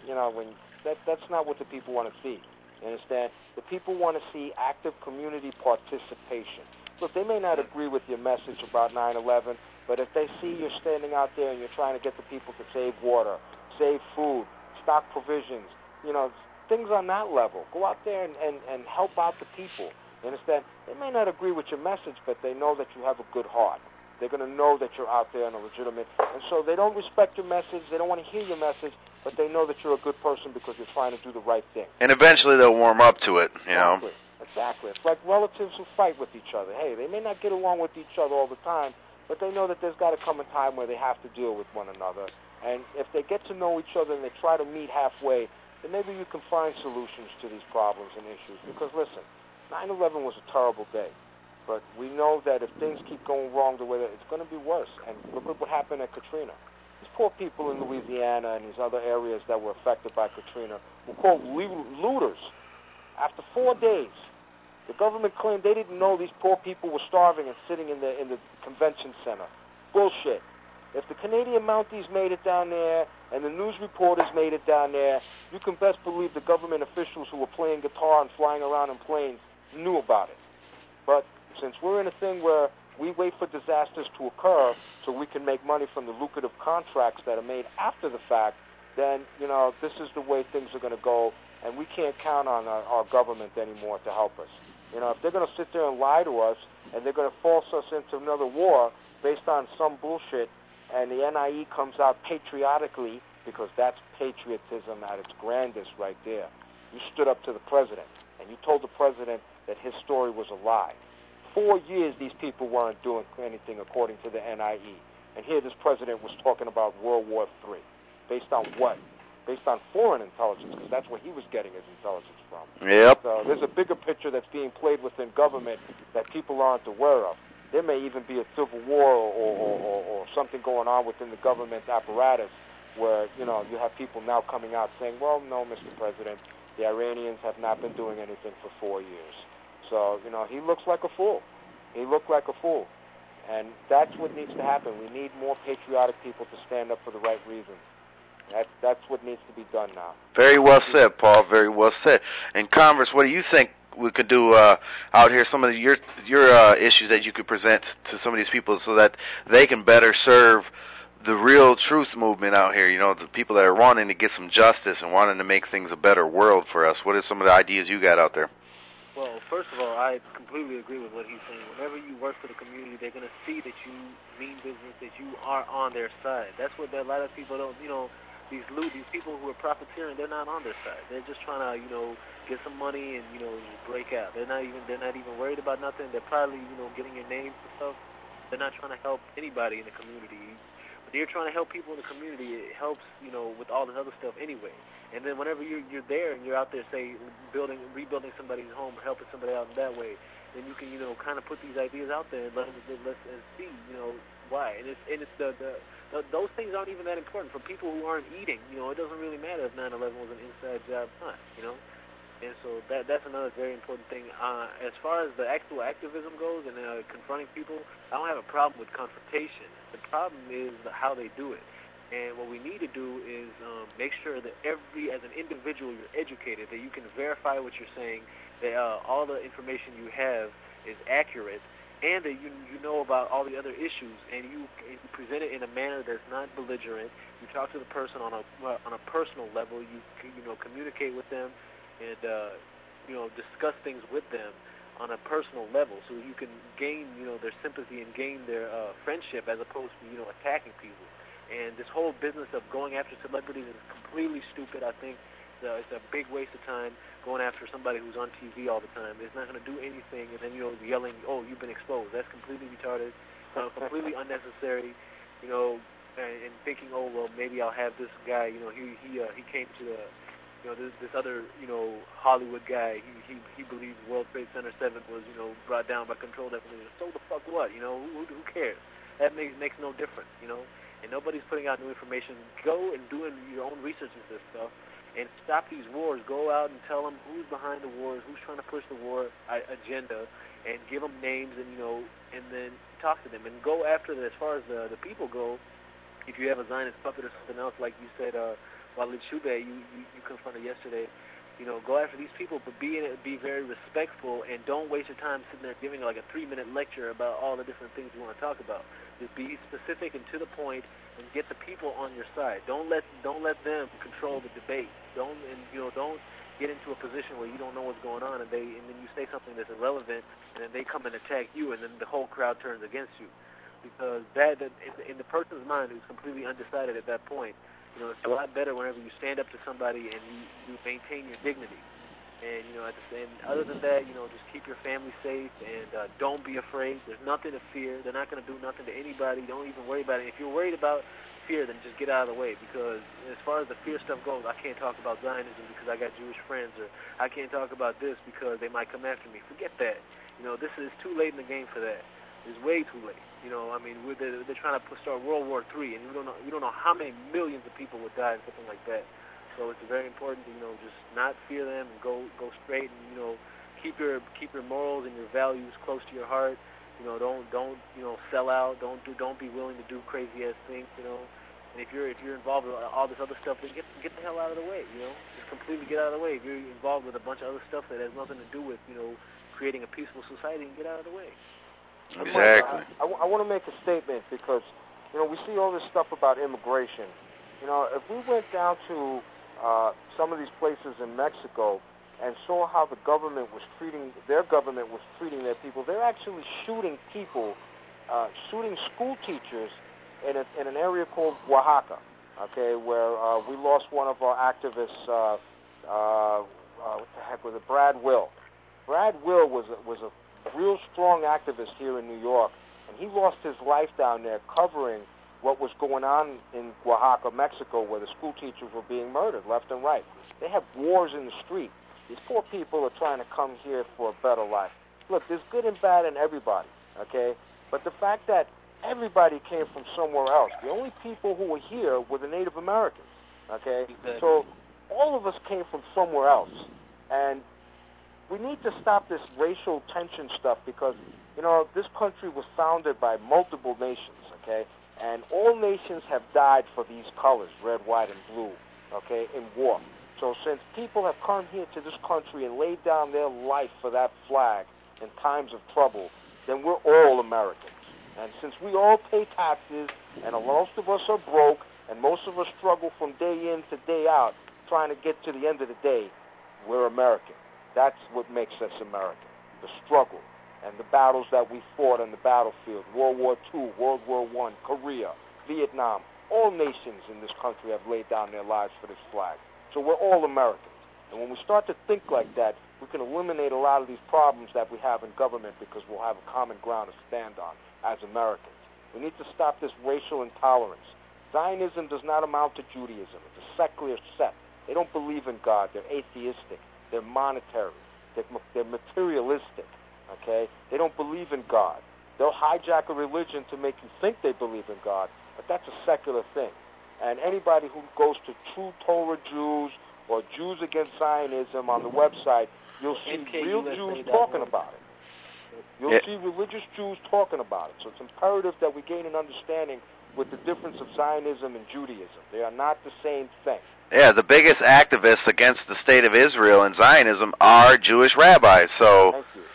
that's not what the people want to see. You understand? The people want to see active community participation. Look, they may not agree with your message about 9/11, but if they see you're standing out there and you're trying to get the people to save water, save food, stock provisions, things on that level, go out there and help out the people. You understand? They may not agree with your message, but they know that you have a good heart. They're going to know that you're out there and a legitimate, and so they don't respect your message, they don't want to hear your message, but they know that you're a good person because you're trying to do the right thing. And eventually they'll warm up to it, you know. Exactly. It's like relatives who fight with each other. Hey, they may not get along with each other all the time, but they know that there's got to come a time where they have to deal with one another. And if they get to know each other and they try to meet halfway, then maybe you can find solutions to these problems and issues. Because, listen, 9/11 was a terrible day. But we know that if things keep going wrong the way that it's going to be worse. And look at what happened at Katrina. These poor people in Louisiana and these other areas that were affected by Katrina were called looters. After 4 days, the government claimed they didn't know these poor people were starving and sitting in the convention center. Bullshit. If the Canadian Mounties made it down there and the news reporters made it down there, you can best believe the government officials who were playing guitar and flying around in planes knew about it. But since we're in a thing where we wait for disasters to occur so we can make money from the lucrative contracts that are made after the fact, then, this is the way things are going to go, and we can't count on our government anymore to help us. If they're going to sit there and lie to us and they're going to force us into another war based on some bullshit, and the NIE comes out patriotically, because that's patriotism at its grandest right there. You stood up to the president, and you told the president that his story was a lie. 4 years these people weren't doing anything according to the NIE. And here this president was talking about World War III. Based on what? Based on foreign intelligence, because that's where he was getting his intelligence from. Yep. So there's a bigger picture that's being played within government that people aren't aware of. There may even be a civil war or something going on within the government apparatus where, you have people now coming out saying, well, no, Mr. President, the Iranians have not been doing anything for 4 years. So, he looks like a fool. He looked like a fool. And that's what needs to happen. We need more patriotic people to stand up for the right reasons. That's what needs to be done now. Very well said, Paul. Very well said. And Converse, what do you think we could do out here? Some of your issues that you could present to some of these people so that they can better serve the real truth movement out here. The people that are wanting to get some justice and wanting to make things a better world for us. What are some of the ideas you got out there? Well, first of all, I completely agree with what he's saying. Whenever you work for the community, they're going to see that you mean business, that you are on their side. That's what a lot of people don't, these people who are profiteering, they're not on their side. They're just trying to, get some money and, break out. They're not even worried about nothing. They're probably, getting your names and stuff. They're not trying to help anybody in the community. But they're trying to help people in the community. It helps, with all this other stuff anyway. And then whenever you're there and you're out there, say, rebuilding somebody's home or helping somebody out in that way, then you can, kind of put these ideas out there and let see, why. And it's those things aren't even that important for people who aren't eating. It doesn't really matter if 9/11 was an inside job or not. And so that's another very important thing. As far as the actual activism goes and confronting people, I don't have a problem with confrontation. The problem is how they do it. And what we need to do is make sure that as an individual, you're educated, that you can verify what you're saying, that all the information you have is accurate, and that you know about all the other issues, and you present it in a manner that's not belligerent. You talk to the person on a personal level. You communicate with them, and discuss things with them on a personal level, so you can gain their sympathy and gain their friendship, as opposed to attacking people. And this whole business of going after celebrities is completely stupid, I think. it's a big waste of time going after somebody who's on TV all the time. It's not going to do anything, and then yelling, "Oh, you've been exposed." That's completely retarded, completely unnecessary. And thinking, "Oh, well, maybe I'll have this guy." He came to the. This other, Hollywood guy, he believes World Trade Center 7 was, brought down by controlled demolition. So the fuck what? Who cares? That makes no difference, And nobody's putting out new information. Go and doing your own research into this stuff, and stop these wars. Go out and tell them who's behind the wars, who's trying to push the war agenda, and give them names, and then talk to them and go after them. As far as the people go, if you have a Zionist puppet or something else, like you said, Walid Shubay, you confronted yesterday, go after these people, but be very respectful, and don't waste your time sitting there giving like a 3-minute lecture about all the different things you want to talk about. Just be specific and to the point, and get the people on your side. Don't let them control the debate. Don't get into a position where you don't know what's going on, and then you say something that's irrelevant, and then they come and attack you, and then the whole crowd turns against you, because that in the person's mind who's completely undecided at that point. It's a lot better whenever you stand up to somebody and you maintain your dignity. And, other than that, just keep your family safe and don't be afraid. There's nothing to fear. They're not going to do nothing to anybody. Don't even worry about it. If you're worried about fear, then just get out of the way, because as far as the fear stuff goes, I can't talk about Zionism because I got Jewish friends, or I can't talk about this because they might come after me. Forget that. This is too late in the game for that. It's way too late. They're trying to start World War III, and we don't know how many millions of people would die and something like that. So it's very important to just not fear them and go straight, and keep your morals and your values close to your heart. Don't sell out. Don't be willing to do crazy ass things. And if you're involved with all this other stuff, then get the hell out of the way. Just completely get out of the way. If you're involved with a bunch of other stuff that has nothing to do with creating a peaceful society, and get out of the way. Exactly. I want to make a statement, because we see all this stuff about immigration. If we went down to some of these places in Mexico and saw how their government was treating their people, they're actually shooting people, shooting school teachers in an area called Oaxaca, okay, where we lost one of our activists. What the heck was it? Brad Will. Brad Will was a real strong activist here in New York, and he lost his life down there covering what was going on in Oaxaca, Mexico, where the school teachers were being murdered left and right. They have wars in the street. These poor people are trying to come here for a better life. Look, there's good and bad in everybody, okay? But the fact that everybody came from somewhere else, the only people who were here were the Native Americans, okay? Exactly. So all of us came from somewhere else, and we need to stop this racial tension stuff, because, this country was founded by multiple nations, okay? And all nations have died for these colors, red, white, and blue, okay, in war. So since people have come here to this country and laid down their life for that flag in times of trouble, then we're all Americans. And since we all pay taxes, and most of us are broke, and most of us struggle from day in to day out trying to get to the end of the day, we're American. That's what makes us American, the struggle and the battles that we fought on the battlefield, World War II, World War I, Korea, Vietnam. All nations in this country have laid down their lives for this flag. So we're all Americans. And when we start to think like that, we can eliminate a lot of these problems that we have in government, because we'll have a common ground to stand on as Americans. We need to stop this racial intolerance. Zionism does not amount to Judaism. It's a secular sect. They don't believe in God. They're atheistic. They're monetary. They're materialistic. Okay? They don't believe in God. They'll hijack a religion to make you think they believe in God, but that's a secular thing. And anybody who goes to True Torah Jews or Jews Against Zionism on the website, you'll see real Jews talking about it. You'll see religious Jews talking about it. So it's imperative that we gain an understanding with the difference of Zionism and Judaism. They are not the same thing. Yeah, the biggest activists against the state of Israel and Zionism are Jewish rabbis. So, Thank you.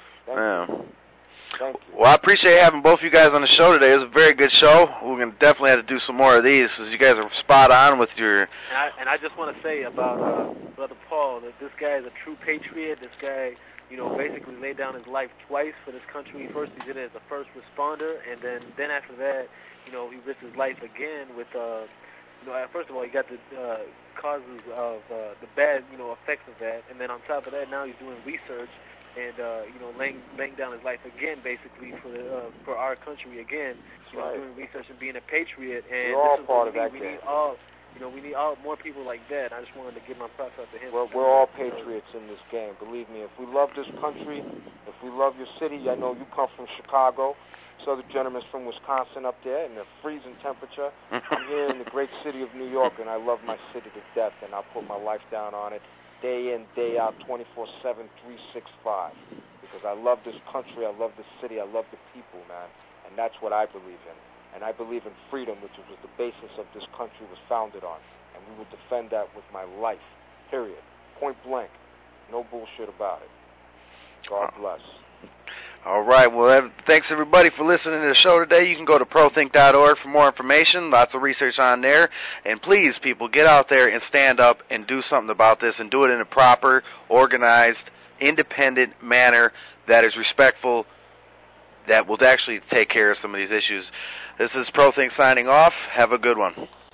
Thank you. Well, I appreciate having both you guys on the show today. It was a very good show. We're going to definitely have to do some more of these, because you guys are spot on with your... And I just want to say about Brother Paul, that this guy is a true patriot. This guy, basically laid down his life twice for this country. First, he did it as a first responder, and then after that, he risked his life again with first of all, you got the causes of the bad, effects of that, and then on top of that, now he's doing research and laying down his life again, basically for our country again. Doing research and being a patriot. And we're all part of that game. We need more people like that. I just wanted to give my props out to him. We're all patriots in this game. Believe me, if we love this country, if we love your city, I know you come from Chicago. So the gentleman's from Wisconsin up there in the freezing temperature. I'm here in the great city of New York, and I love my city to death, and I'll put my life down on it day in, day out, 24/7, 365. Because I love this country, I love this city, I love the people, man. And that's what I believe in. And I believe in freedom, which was the basis of this country was founded on. And we will defend that with my life, period. Point blank. No bullshit about it. God bless. All right. Well, thanks, everybody, for listening to the show today. You can go to prothink.org for more information. Lots of research on there. And please, people, get out there and stand up and do something about this and do it in a proper, organized, independent manner that is respectful, that will actually take care of some of these issues. This is ProThink signing off. Have a good one.